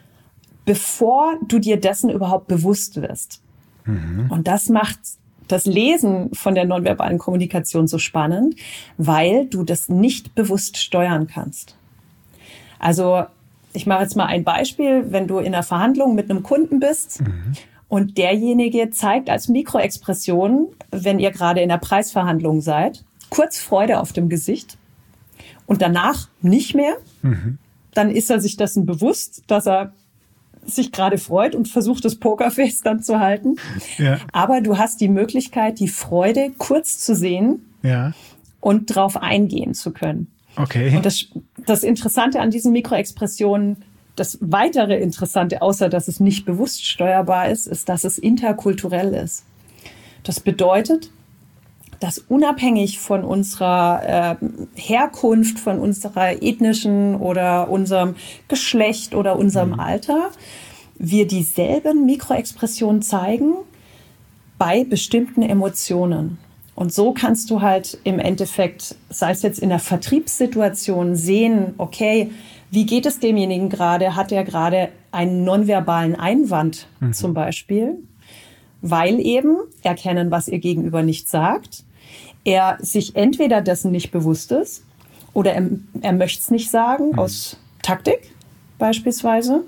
bevor du dir dessen überhaupt bewusst wirst. Mhm. Und das macht das Lesen von der nonverbalen Kommunikation so spannend, weil du das nicht bewusst steuern kannst. Also ich mache jetzt mal ein Beispiel, wenn du in einer Verhandlung mit einem Kunden bist, mhm. und derjenige zeigt als Mikroexpression, wenn ihr gerade in der Preisverhandlung seid, kurz Freude auf dem Gesicht und danach nicht mehr. Mhm. Dann ist er sich dessen bewusst, dass er sich gerade freut und versucht, das Pokerface dann zu halten. Ja. Aber du hast die Möglichkeit, die Freude kurz zu sehen ja. und drauf eingehen zu können. Okay. Und das, das Interessante an diesen Mikroexpressionen, das weitere Interessante, außer dass es nicht bewusst steuerbar ist, ist, dass es interkulturell ist. Das bedeutet, dass unabhängig von unserer äh, Herkunft, von unserer ethnischen oder unserem Geschlecht oder unserem mhm. Alter, wir dieselben Mikroexpressionen zeigen bei bestimmten Emotionen. Und so kannst du halt im Endeffekt, sei es jetzt in der Vertriebssituation, sehen, okay, wie geht es demjenigen gerade? Hat er gerade einen nonverbalen Einwand mhm. zum Beispiel? Weil eben erkennen, was ihr Gegenüber nicht sagt, er sich entweder dessen nicht bewusst ist oder er, er möchte es nicht sagen, mhm. aus Taktik beispielsweise.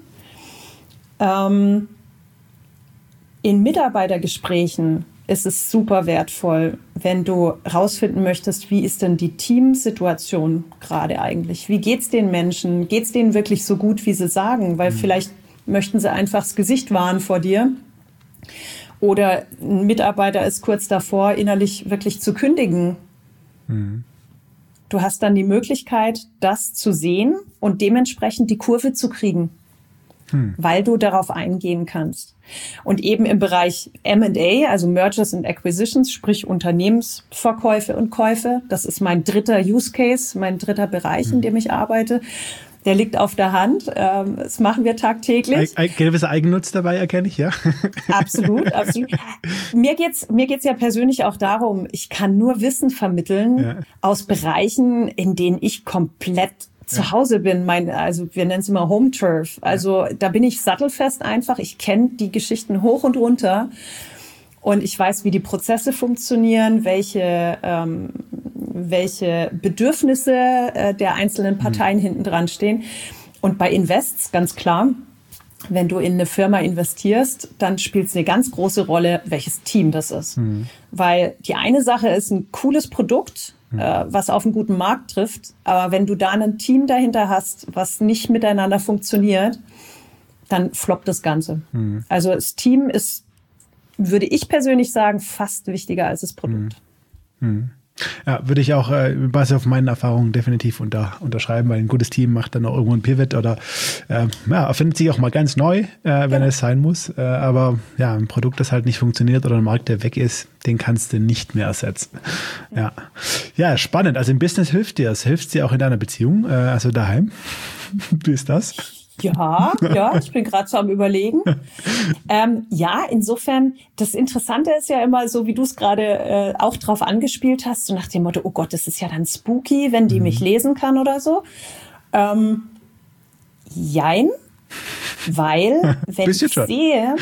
Ähm, in Mitarbeitergesprächen ist es super wertvoll, wenn du rausfinden möchtest, wie ist denn die Teamsituation gerade eigentlich? Wie geht's den Menschen? Geht's denen wirklich so gut, wie sie sagen? Weil mhm. vielleicht möchten sie einfach das Gesicht wahren vor dir. Oder ein Mitarbeiter ist kurz davor, innerlich wirklich zu kündigen. Mhm. Du hast dann die Möglichkeit, das zu sehen und dementsprechend die Kurve zu kriegen, hm. weil du darauf eingehen kannst. Und eben im Bereich M and A, also Mergers and Acquisitions, sprich Unternehmensverkäufe und Käufe, das ist mein dritter Use Case, mein dritter Bereich, hm. in dem ich arbeite. Der liegt auf der Hand. Das machen wir tagtäglich. Ein gewisser Eigennutz dabei erkenne ich, ja. Absolut, absolut. Mir geht's, mir geht's ja persönlich auch darum, ich kann nur Wissen vermitteln ja. aus Bereichen, in denen ich komplett ja. zu Hause bin. Mein, also wir nennen es immer Home Turf. Also ja. da bin ich sattelfest einfach. Ich kenne die Geschichten hoch und runter. Und ich weiß, wie die Prozesse funktionieren, welche, ähm, welche Bedürfnisse äh, der einzelnen Parteien mhm. hinten dran stehen. Und bei Invests, ganz klar, wenn du in eine Firma investierst, dann spielt es eine ganz große Rolle, welches Team das ist. Mhm. Weil die eine Sache ist ein cooles Produkt, mhm. äh, was auf einen guten Markt trifft. Aber wenn du da ein Team dahinter hast, was nicht miteinander funktioniert, dann floppt das Ganze. Mhm. Also das Team ist, würde ich persönlich sagen, fast wichtiger als das Produkt. Mhm. Ja, würde ich auch äh, Basis auf meinen Erfahrungen definitiv unter, unterschreiben, weil ein gutes Team macht dann auch irgendwo ein Pivot oder äh, ja, erfindet sich auch mal ganz neu, äh, wenn ja. es sein muss. Äh, aber ja, ein Produkt, das halt nicht funktioniert oder ein Markt, der weg ist, den kannst du nicht mehr ersetzen. Ja, ja, ja spannend. Also im Business hilft dir es. Hilft es dir auch in deiner Beziehung, äh, also daheim? Wie ist das? Ja, ja, ich bin gerade so am Überlegen. Ähm, ja, insofern, das Interessante ist ja immer so, wie du es gerade äh, auch drauf angespielt hast, so nach dem Motto, oh Gott, das ist ja dann spooky, wenn die mhm. mich lesen kann oder so. Ähm, jein, weil, wenn ich schon. sehe,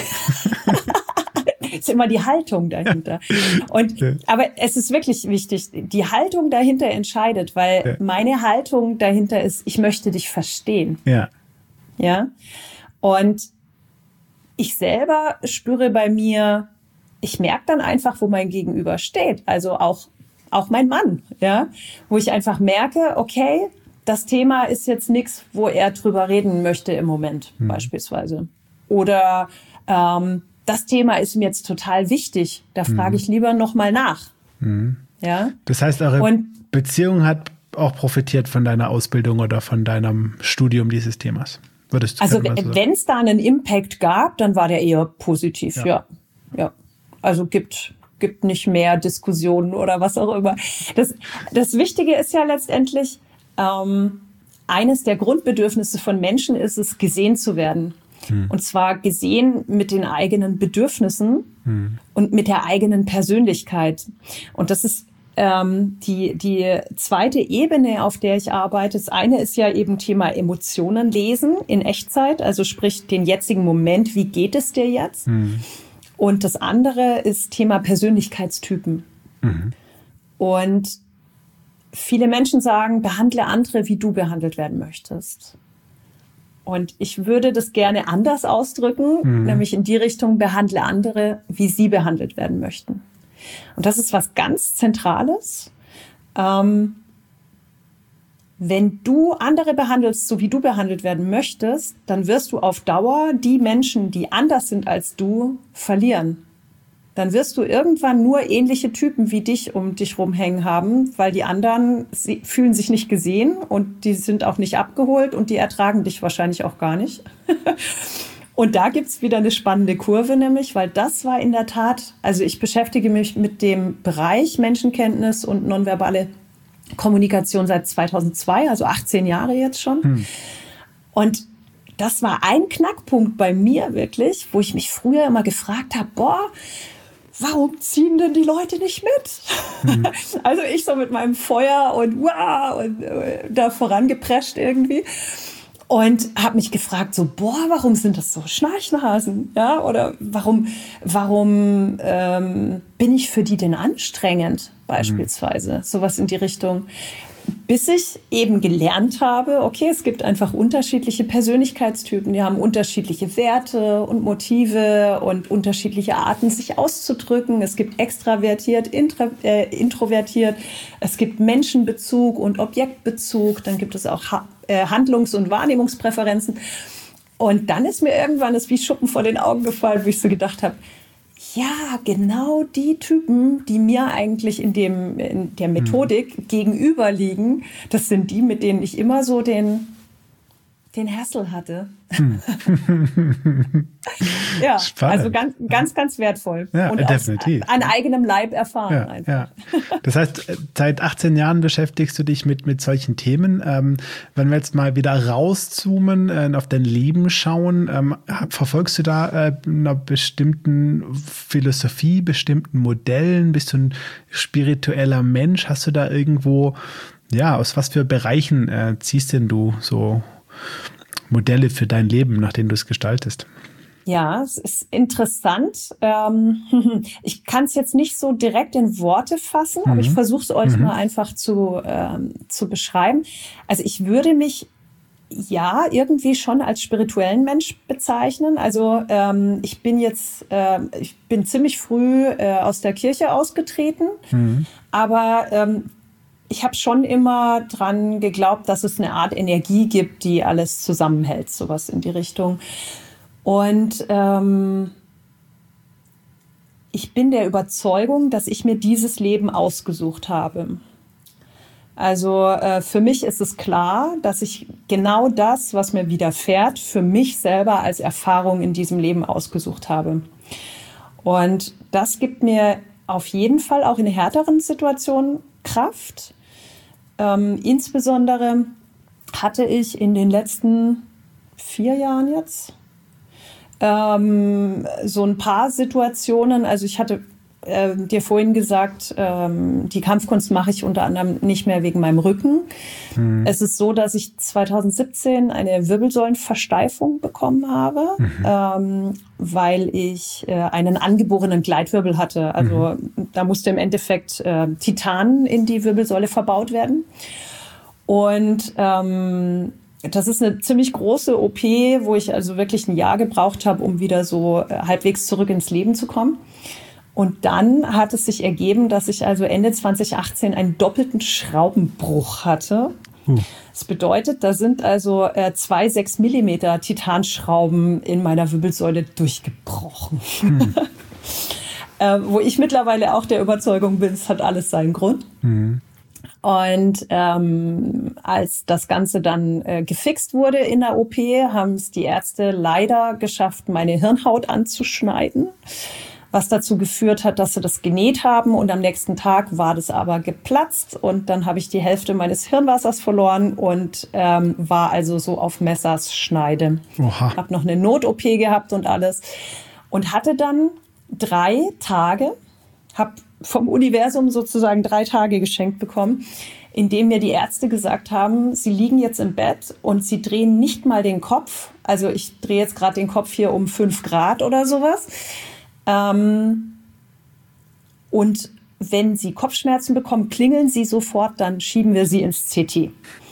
ist immer die Haltung dahinter. Und, ja. aber es ist wirklich wichtig, die Haltung dahinter entscheidet, weil ja. meine Haltung dahinter ist, ich möchte dich verstehen. Ja. Ja. Und ich selber spüre bei mir, ich merke dann einfach, wo mein Gegenüber steht. Also auch, auch mein Mann, ja, wo ich einfach merke, okay, das Thema ist jetzt nichts, wo er drüber reden möchte im Moment, mhm. beispielsweise. Oder, ähm, das Thema ist mir jetzt total wichtig. Da frage mhm. ich lieber noch mal nach. Mhm. Ja? Das heißt, eure Und, Beziehung hat auch profitiert von deiner Ausbildung oder von deinem Studium dieses Themas? Würdest du also wenn es da einen Impact gab, dann war der eher positiv. Ja, ja. ja. Also gibt gibt nicht mehr Diskussionen oder was auch immer. Das das Wichtige ist ja letztendlich ähm, eines der Grundbedürfnisse von Menschen ist es, gesehen zu werden. Hm. Und zwar gesehen mit den eigenen Bedürfnissen hm. und mit der eigenen Persönlichkeit. Und das ist ähm, die, die zweite Ebene, auf der ich arbeite. Das eine ist ja eben Thema Emotionen lesen in Echtzeit, also sprich den jetzigen Moment, wie geht es dir jetzt? Hm. Und das andere ist Thema Persönlichkeitstypen. Mhm. Und viele Menschen sagen, behandle andere, wie du behandelt werden möchtest. Und ich würde das gerne anders ausdrücken, mhm. nämlich in die Richtung, behandle andere, wie sie behandelt werden möchten. Und das ist was ganz Zentrales. Ähm, wenn du andere behandelst, so wie du behandelt werden möchtest, dann wirst du auf Dauer die Menschen, die anders sind als du, verlieren. Dann wirst du irgendwann nur ähnliche Typen wie dich um dich rumhängen haben, weil die anderen sie fühlen sich nicht gesehen und die sind auch nicht abgeholt und die ertragen dich wahrscheinlich auch gar nicht. Und da gibt's wieder eine spannende Kurve, nämlich, weil das war in der Tat, also ich beschäftige mich mit dem Bereich Menschenkenntnis und nonverbale Kommunikation seit zweitausendzwei, also achtzehn Jahre jetzt schon. Hm. Und das war ein Knackpunkt bei mir wirklich, wo ich mich früher immer gefragt habe, boah, warum ziehen denn die Leute nicht mit? Mhm. Also ich so mit meinem Feuer und wow und äh, da vorangeprescht irgendwie. Und habe mich gefragt, so, boah, warum sind das so Schnarchnasen? Ja, oder warum, warum ähm, bin ich für die denn anstrengend, beispielsweise? Mhm. Sowas in die Richtung. Bis ich eben gelernt habe, okay, es gibt einfach unterschiedliche Persönlichkeitstypen, die haben unterschiedliche Werte und Motive und unterschiedliche Arten, sich auszudrücken. Es gibt extravertiert, intra, äh, introvertiert, es gibt Menschenbezug und Objektbezug, dann gibt es auch ha- äh, Handlungs- und Wahrnehmungspräferenzen. Und dann ist mir irgendwann das wie Schuppen vor den Augen gefallen, wo ich so gedacht habe, ja, genau die Typen, die mir eigentlich in, dem, in der Methodik mhm. gegenüber liegen, das sind die, mit denen ich immer so den, den Hassel hatte. Hm. Ja, spannend. Also ganz, ganz, ganz wertvoll. Ja, und definitiv. Aus, an eigenem Leib erfahren. Ja, einfach. Ja. Das heißt, seit achtzehn Jahren beschäftigst du dich mit, mit solchen Themen. Ähm, wenn wir jetzt mal wieder rauszoomen, äh, auf dein Leben schauen, ähm, verfolgst du da äh, einer bestimmten Philosophie, bestimmten Modellen? Bist du ein spiritueller Mensch? Hast du da irgendwo, ja, aus was für Bereichen äh, ziehst denn du so Modelle für dein Leben, nach denen du es gestaltest? Ja, es ist interessant. Ähm, ich kann es jetzt nicht so direkt in Worte fassen, mhm. aber ich versuche es euch mhm. mal einfach zu, ähm, zu beschreiben. Also ich würde mich ja irgendwie schon als spirituellen Mensch bezeichnen. Also ähm, ich bin jetzt, äh, ich bin ziemlich früh äh, aus der Kirche ausgetreten, mhm. aber ähm, ich habe schon immer dran geglaubt, dass es eine Art Energie gibt, die alles zusammenhält, sowas in die Richtung. Und ähm, ich bin der Überzeugung, dass ich mir dieses Leben ausgesucht habe. Also äh, für mich ist es klar, dass ich genau das, was mir widerfährt, für mich selber als Erfahrung in diesem Leben ausgesucht habe. Und das gibt mir auf jeden Fall auch in härteren Situationen Kraft. Ähm, insbesondere hatte ich in den letzten vier Jahren jetzt ähm, so ein paar Situationen, also ich hatte äh, dir vorhin gesagt, ähm, die Kampfkunst mache ich unter anderem nicht mehr wegen meinem Rücken. Mhm. Es ist so, dass ich zwanzig siebzehn eine Wirbelsäulenversteifung bekommen habe, mhm. ähm, weil ich äh, einen angeborenen Gleitwirbel hatte. Also mhm. da musste im Endeffekt äh, Titan in die Wirbelsäule verbaut werden. Und ähm, das ist eine ziemlich große O P, wo ich also wirklich ein Jahr gebraucht habe, um wieder so äh, halbwegs zurück ins Leben zu kommen. Und dann hat es sich ergeben, dass ich also Ende zwanzig achtzehn einen doppelten Schraubenbruch hatte. Hm. Das bedeutet, da sind also äh, zwei sechs Millimeter Titanschrauben in meiner Wirbelsäule durchgebrochen. Hm. äh, wo ich mittlerweile auch der Überzeugung bin, es hat alles seinen Grund. Hm. Und ähm, als das Ganze dann äh, gefixt wurde in der O P, haben es die Ärzte leider geschafft, meine Hirnhaut anzuschneiden, was dazu geführt hat, dass sie das genäht haben. Und am nächsten Tag war das aber geplatzt und dann habe ich die Hälfte meines Hirnwassers verloren und ähm, war also so auf Messerschneide. Oha. Habe noch eine Not-O P gehabt und alles und hatte dann drei Tage, habe vom Universum sozusagen drei Tage geschenkt bekommen, in dem mir die Ärzte gesagt haben, sie liegen jetzt im Bett und sie drehen nicht mal den Kopf. Also ich drehe jetzt gerade den Kopf hier um fünf Grad oder sowas. Ähm, und wenn Sie Kopfschmerzen bekommen, klingeln Sie sofort, dann schieben wir Sie ins C T.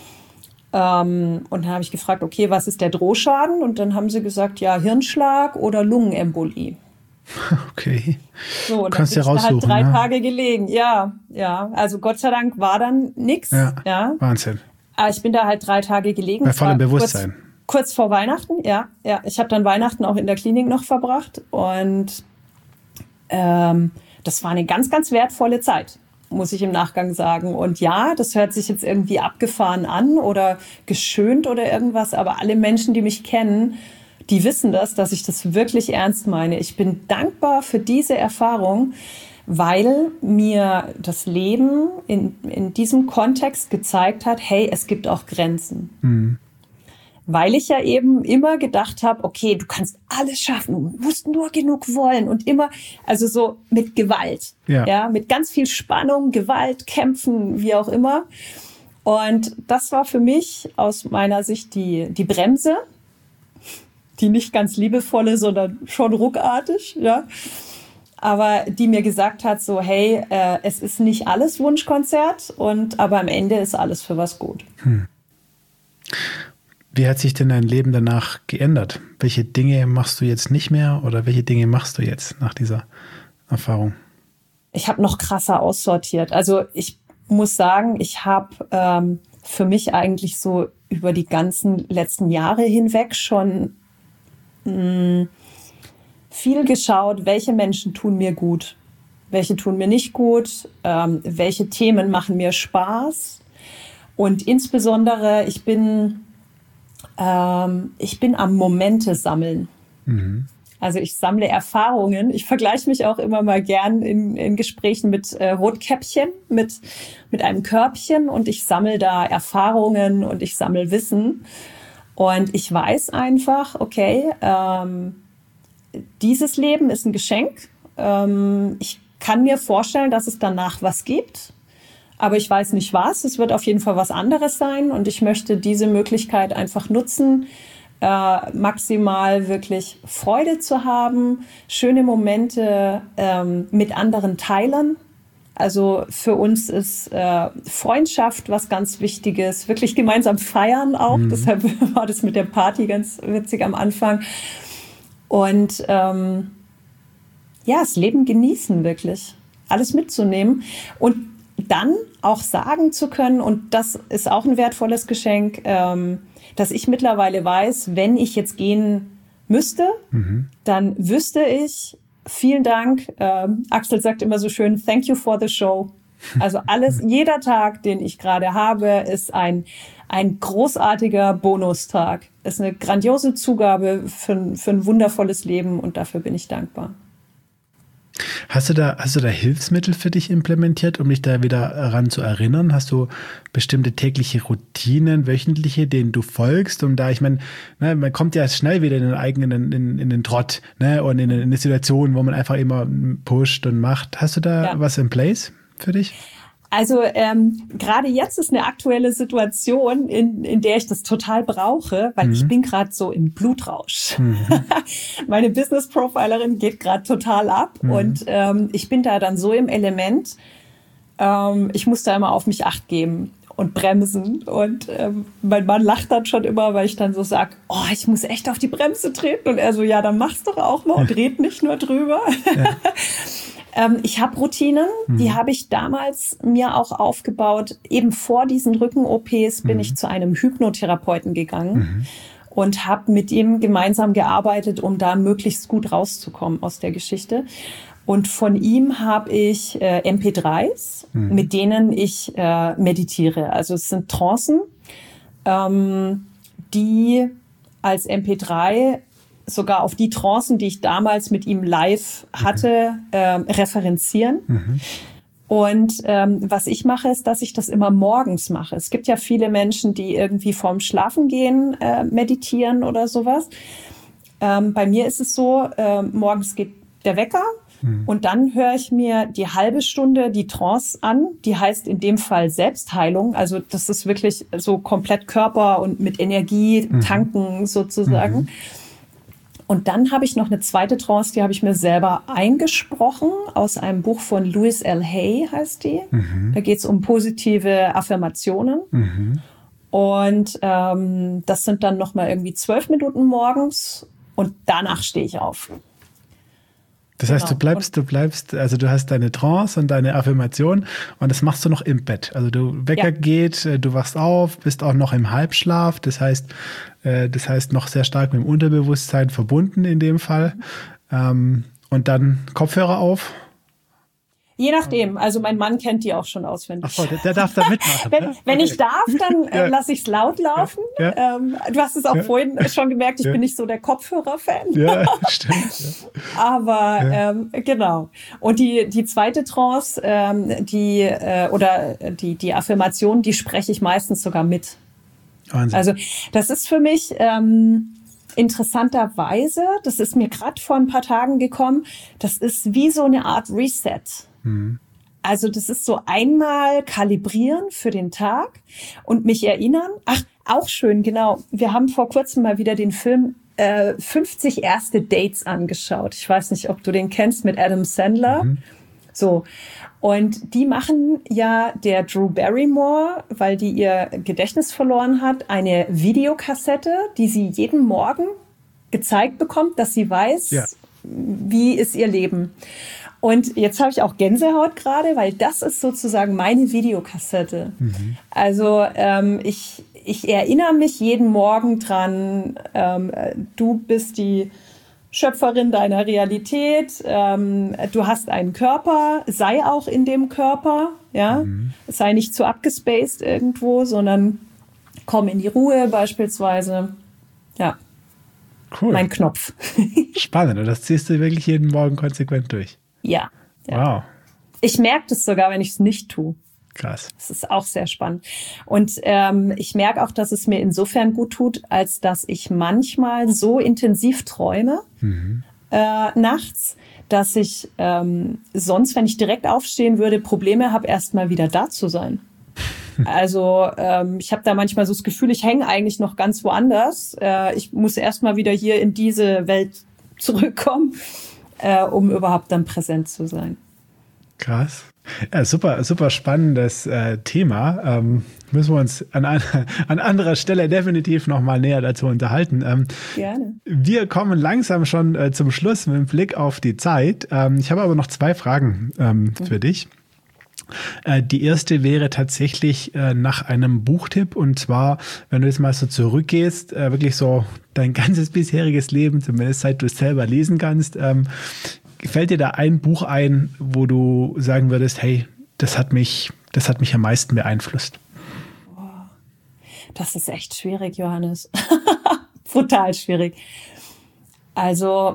Ähm, und dann habe ich gefragt, okay, was ist der Drohschaden? Und dann haben sie gesagt, ja, Hirnschlag oder Lungenembolie. Okay. So, und kannst dann bin ich da halt drei ne? Tage gelegen. Ja, ja. Also Gott sei Dank war dann nichts. Ja, ja. Wahnsinn. Aber ich bin da halt drei Tage gelegen. Bei vollem Bewusstsein. Kurz, kurz vor Weihnachten, ja. ja. Ich habe dann Weihnachten auch in der Klinik noch verbracht. Und ähm, das war eine ganz, ganz wertvolle Zeit, muss ich im Nachgang sagen. Und ja, das hört sich jetzt irgendwie abgefahren an oder geschönt oder irgendwas. Aber alle Menschen, die mich kennen, die wissen das, dass ich das wirklich ernst meine. Ich bin dankbar für diese Erfahrung, weil mir das Leben in, in diesem Kontext gezeigt hat, hey, es gibt auch Grenzen. Mhm. weil ich ja eben immer gedacht habe, okay, du kannst alles schaffen, du musst nur genug wollen und immer, also so mit Gewalt, ja, ja mit ganz viel Spannung, Gewalt, Kämpfen, wie auch immer. Und das war für mich aus meiner Sicht die, die Bremse, die nicht ganz liebevolle, sondern schon ruckartig, ja. Aber die mir gesagt hat so, hey, äh, es ist nicht alles Wunschkonzert, und aber am Ende ist alles für was gut. Hm. Wie hat sich denn dein Leben danach geändert? Welche Dinge machst du jetzt nicht mehr oder welche Dinge machst du jetzt nach dieser Erfahrung? Ich habe noch krasser aussortiert. Also ich muss sagen, ich habe ähm, für mich eigentlich so über die ganzen letzten Jahre hinweg schon mh, viel geschaut, welche Menschen tun mir gut, welche tun mir nicht gut, ähm, welche Themen machen mir Spaß. Und insbesondere, ich bin, ähm, ich bin am Momente sammeln. Mhm. Also ich sammle Erfahrungen. Ich vergleiche mich auch immer mal gern in, in Gesprächen mit äh, Rotkäppchen, mit, mit einem Körbchen, und ich sammle da Erfahrungen und ich sammle Wissen. Und ich weiß einfach, okay, ähm, dieses Leben ist ein Geschenk. Ähm, ich kann mir vorstellen, dass es danach was gibt, aber ich weiß nicht was. Es wird auf jeden Fall was anderes sein, und ich möchte diese Möglichkeit einfach nutzen, Äh, maximal wirklich Freude zu haben, schöne Momente ähm, mit anderen teilen. Also für uns ist äh, Freundschaft was ganz Wichtiges, wirklich gemeinsam feiern auch. Mhm. Deshalb war das mit der Party ganz witzig am Anfang. Und ähm, ja, das Leben genießen wirklich, alles mitzunehmen und dann auch sagen zu können, und das ist auch ein wertvolles Geschenk, ähm, dass ich mittlerweile weiß, wenn ich jetzt gehen müsste, mhm. dann wüsste ich, vielen Dank, ähm, Axel sagt immer so schön, thank you for the show. Also alles, jeder Tag, den ich gerade habe, ist ein, ein großartiger Bonustag. Ist eine grandiose Zugabe für, für ein wundervolles Leben, und dafür bin ich dankbar. Hast du da, hast du da Hilfsmittel für dich implementiert, um dich da wieder ran zu erinnern? Hast du bestimmte tägliche Routinen, wöchentliche, denen du folgst? Und da, ich meine, ne, man kommt ja schnell wieder in den eigenen, in, in den Trott, ne, und in, in eine Situation, wo man einfach immer pusht und macht. Hast du da ja. was in place für dich? Also ähm, gerade jetzt ist eine aktuelle Situation, in, in der ich das total brauche, weil mhm. ich bin gerade so im Blutrausch. Mhm. Meine Business-Profilerin geht gerade total ab, mhm. und ähm, ich bin da dann so im Element, ähm, ich muss da immer auf mich Acht geben und bremsen. Und ähm, mein Mann lacht dann schon immer, weil ich dann so sage, oh, ich muss echt auf die Bremse treten. Und er so, ja, dann mach's doch auch mal und red nicht nur drüber. Ja. Ähm, ich habe Routinen, mhm. die habe ich damals mir auch aufgebaut. Eben vor diesen Rücken-O Ps bin mhm. ich zu einem Hypnotherapeuten gegangen mhm. und habe mit ihm gemeinsam gearbeitet, um da möglichst gut rauszukommen aus der Geschichte. Und von ihm habe ich äh, M P dreis, mhm. mit denen ich äh, meditiere. Also es sind Trancen, ähm, die als M P drei sogar auf die Trancen, die ich damals mit ihm live hatte, mhm. äh, referenzieren. Mhm. Und ähm, was ich mache, ist, dass ich das immer morgens mache. Es gibt ja viele Menschen, die irgendwie vorm Schlafengehen äh, meditieren oder sowas. Ähm, bei mir ist es so, äh, morgens geht der Wecker, mhm. und dann höre ich mir die halbe Stunde die Trance an. Die heißt in dem Fall Selbstheilung. Also das ist wirklich so komplett Körper und mit Energie mhm. tanken sozusagen. Mhm. Und dann habe ich noch eine zweite Trance, die habe ich mir selber eingesprochen, aus einem Buch von Louise L. Hay heißt die. Mhm. Da geht es um positive Affirmationen. Mhm. Und ähm, das sind dann nochmal irgendwie zwölf Minuten morgens, und danach stehe ich auf. Das heißt, genau. du bleibst, du bleibst, also du hast deine Trance und deine Affirmation, und das machst du noch im Bett. Also du Wecker ja. geht, du wachst auf, bist auch noch im Halbschlaf. Das heißt, äh, das heißt noch sehr stark mit dem Unterbewusstsein verbunden in dem Fall. Ähm, und dann Kopfhörer auf. Je nachdem. Also mein Mann kennt die auch schon auswendig. Ach so, der, der darf da mitmachen. wenn, ne? wenn okay. ich darf, dann äh, ja. lasse ich es laut laufen. Ja. Ja. Ähm, du hast es auch ja. vorhin schon gemerkt, ich ja. bin nicht so der Kopfhörer-Fan. Ja, stimmt. Ja. Aber ja. ähm, genau. Und die, die zweite Trance, ähm, die äh, oder die, die Affirmation, die spreche ich meistens sogar mit. Wahnsinn. Also das ist für mich ähm, interessanterweise, das ist mir gerade vor ein paar Tagen gekommen, das ist wie so eine Art Reset. Mhm. Also das ist so einmal kalibrieren für den Tag und mich erinnern. Ach, auch schön, genau. Wir haben vor kurzem mal wieder den Film äh, fünfzig erste Dates angeschaut. Ich weiß nicht, ob du den kennst, mit Adam Sandler. Mhm. So. Und die machen ja der Drew Barrymore, weil die ihr Gedächtnis verloren hat, eine Videokassette, die sie jeden Morgen gezeigt bekommt, dass sie weiß, ja. wie ist ihr Leben. Und jetzt habe ich auch Gänsehaut gerade, weil das ist sozusagen meine Videokassette. Mhm. Also ähm, ich, ich erinnere mich jeden Morgen dran, ähm, du bist die Schöpferin deiner Realität, ähm, du hast einen Körper, sei auch in dem Körper, ja, mhm. sei nicht zu abgespaced irgendwo, sondern komm in die Ruhe beispielsweise, ja, cool. Mein Knopf. Spannend, und das ziehst du wirklich jeden Morgen konsequent durch? Ja. ja. Wow. Ich merke das sogar, wenn ich es nicht tue. Krass. Das ist auch sehr spannend. Und ähm, ich merke auch, dass es mir insofern gut tut, als dass ich manchmal so intensiv träume mhm. äh, nachts, dass ich ähm, sonst, wenn ich direkt aufstehen würde, Probleme habe, erst mal wieder da zu sein. Also ähm, ich habe da manchmal so das Gefühl, ich hänge eigentlich noch ganz woanders. Äh, ich muss erst mal wieder hier in diese Welt zurückkommen, äh, um überhaupt dann präsent zu sein. Krass. Ja, super, super spannendes äh, Thema. Ähm, müssen wir uns an, an, an anderer Stelle definitiv noch mal näher dazu unterhalten. Ähm, Gerne. Wir kommen langsam schon äh, zum Schluss mit dem Blick auf die Zeit. Ähm, ich habe aber noch zwei Fragen ähm, mhm. für dich. Äh, die erste wäre tatsächlich äh, nach einem Buchtipp, und zwar, wenn du jetzt mal so zurückgehst, äh, wirklich so dein ganzes bisheriges Leben, zumindest seit du es selber lesen kannst, ähm, fällt dir da ein Buch ein, wo du sagen würdest, hey, das hat mich, das hat mich am meisten beeinflusst? Oh, das ist echt schwierig, Johannes. Brutal schwierig. Also,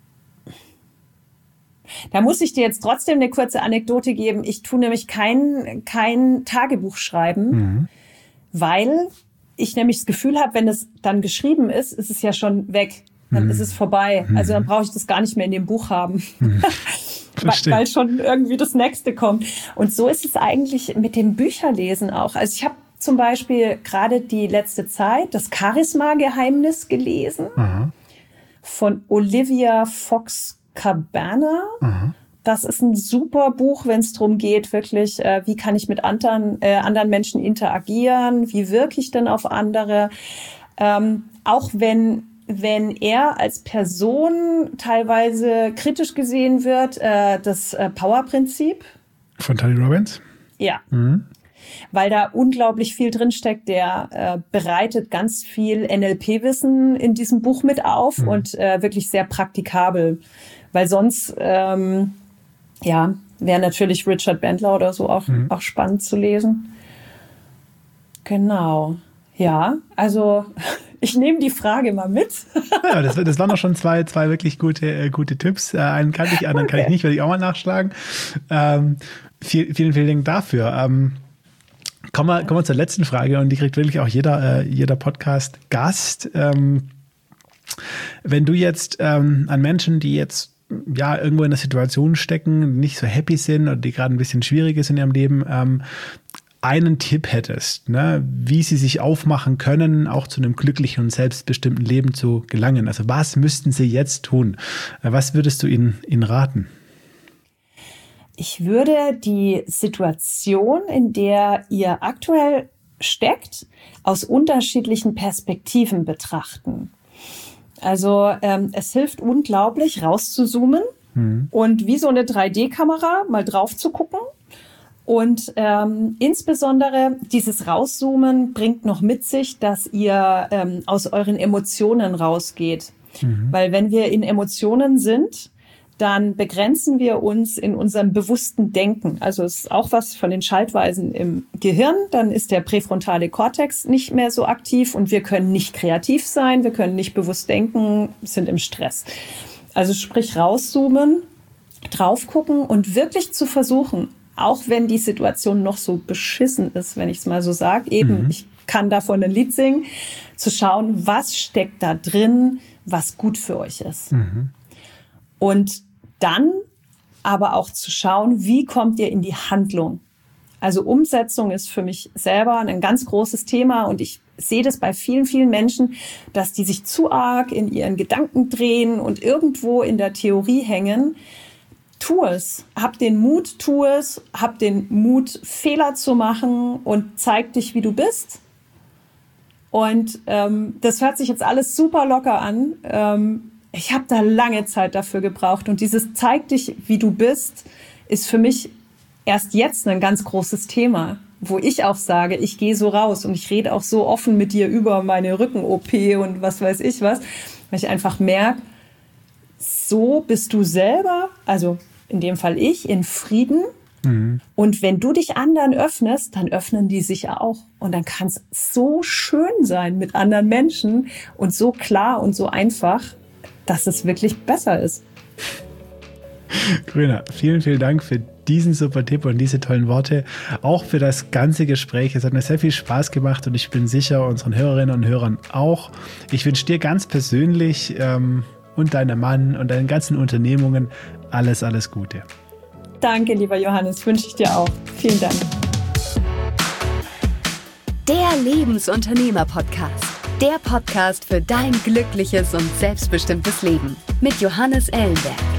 da muss ich dir jetzt trotzdem eine kurze Anekdote geben. Ich tue nämlich kein, kein Tagebuch schreiben, mhm. weil ich nämlich das Gefühl habe, wenn es dann geschrieben ist, ist es ja schon weg. Dann ist es vorbei. Also dann brauche ich das gar nicht mehr in dem Buch haben. weil, weil schon irgendwie das Nächste kommt. Und so ist es eigentlich mit dem Bücherlesen auch. Also ich habe zum Beispiel gerade die letzte Zeit das Charisma-Geheimnis gelesen. Aha. Von Olivia Fox Cabana. Aha. Das ist ein super Buch, wenn es darum geht, wirklich, äh, wie kann ich mit anderen, äh, anderen Menschen interagieren? Wie wirke ich denn auf andere? Ähm, auch wenn wenn er als Person teilweise kritisch gesehen wird, äh, das äh, Power-Prinzip. Von Tony Robbins? Ja. Mhm. Weil da unglaublich viel drinsteckt. Der äh, bereitet ganz viel N L P-Wissen in diesem Buch mit auf mhm. und äh, wirklich sehr praktikabel. Weil sonst, ähm, ja, wäre natürlich Richard Bandler oder so auch, mhm. auch spannend zu lesen. Genau. Ja, also ich nehme die Frage mal mit. Ja, das, das waren doch schon zwei, zwei wirklich gute, äh, gute Tipps. Äh, einen kannte ich, anderen okay. kann ich nicht, werde ich auch mal nachschlagen. Ähm, viel, vielen, vielen Dank dafür. Ähm, kommen, wir, kommen wir zur letzten Frage, und die kriegt wirklich auch jeder, äh, jeder Podcast-Gast. Ähm, wenn du jetzt ähm, an Menschen, die jetzt ja irgendwo in der Situation stecken, nicht so happy sind oder die gerade ein bisschen schwierig ist in ihrem Leben, ähm, einen Tipp hättest, ne, wie sie sich aufmachen können, auch zu einem glücklichen und selbstbestimmten Leben zu gelangen. Also was müssten sie jetzt tun? Was würdest du ihnen, ihnen raten? Ich würde die Situation, in der ihr aktuell steckt, aus unterschiedlichen Perspektiven betrachten. Also ähm, es hilft unglaublich, rauszuzoomen mhm. und wie so eine drei D Kamera mal drauf zu gucken. Und ähm, insbesondere dieses Rauszoomen bringt noch mit sich, dass ihr ähm, aus euren Emotionen rausgeht. Mhm. Weil wenn wir in Emotionen sind, dann begrenzen wir uns in unserem bewussten Denken. Also es ist auch was von den Schaltweisen im Gehirn. Dann ist der präfrontale Kortex nicht mehr so aktiv und wir können nicht kreativ sein, wir können nicht bewusst denken, sind im Stress. Also sprich rauszoomen, drauf gucken und wirklich zu versuchen, auch wenn die Situation noch so beschissen ist, wenn ich es mal so sage, eben, mhm. ich kann davon ein Lied singen, zu schauen, was steckt da drin, was gut für euch ist. Mhm. Und dann aber auch zu schauen, wie kommt ihr in die Handlung? Also Umsetzung ist für mich selber ein ganz großes Thema und ich sehe das bei vielen, vielen Menschen, dass die sich zu arg in ihren Gedanken drehen und irgendwo in der Theorie hängen. Tu es. Hab den Mut, tu es. Hab den Mut, Fehler zu machen und zeig dich, wie du bist. Und ähm, das hört sich jetzt alles super locker an. Ähm, ich habe da lange Zeit dafür gebraucht und dieses zeig dich, wie du bist, ist für mich erst jetzt ein ganz großes Thema, wo ich auch sage, ich gehe so raus und ich rede auch so offen mit dir über meine Rücken-O P und was weiß ich was, weil ich einfach merke, so bist du selber, also in dem Fall ich, in Frieden. Mhm. Und wenn du dich anderen öffnest, dann öffnen die sich auch. Und dann kann es so schön sein mit anderen Menschen und so klar und so einfach, dass es wirklich besser ist. Corinna, vielen, vielen Dank für diesen super Tipp und diese tollen Worte. Auch für das ganze Gespräch. Es hat mir sehr viel Spaß gemacht und ich bin sicher, unseren Hörerinnen und Hörern auch. Ich wünsche dir ganz persönlich ähm, und deinem Mann und deinen ganzen Unternehmungen alles, alles Gute. Danke, lieber Johannes. Wünsche ich dir auch. Vielen Dank. Der Lebensunternehmer-Podcast. Der Podcast für dein glückliches und selbstbestimmtes Leben. Mit Johannes Ellenberg.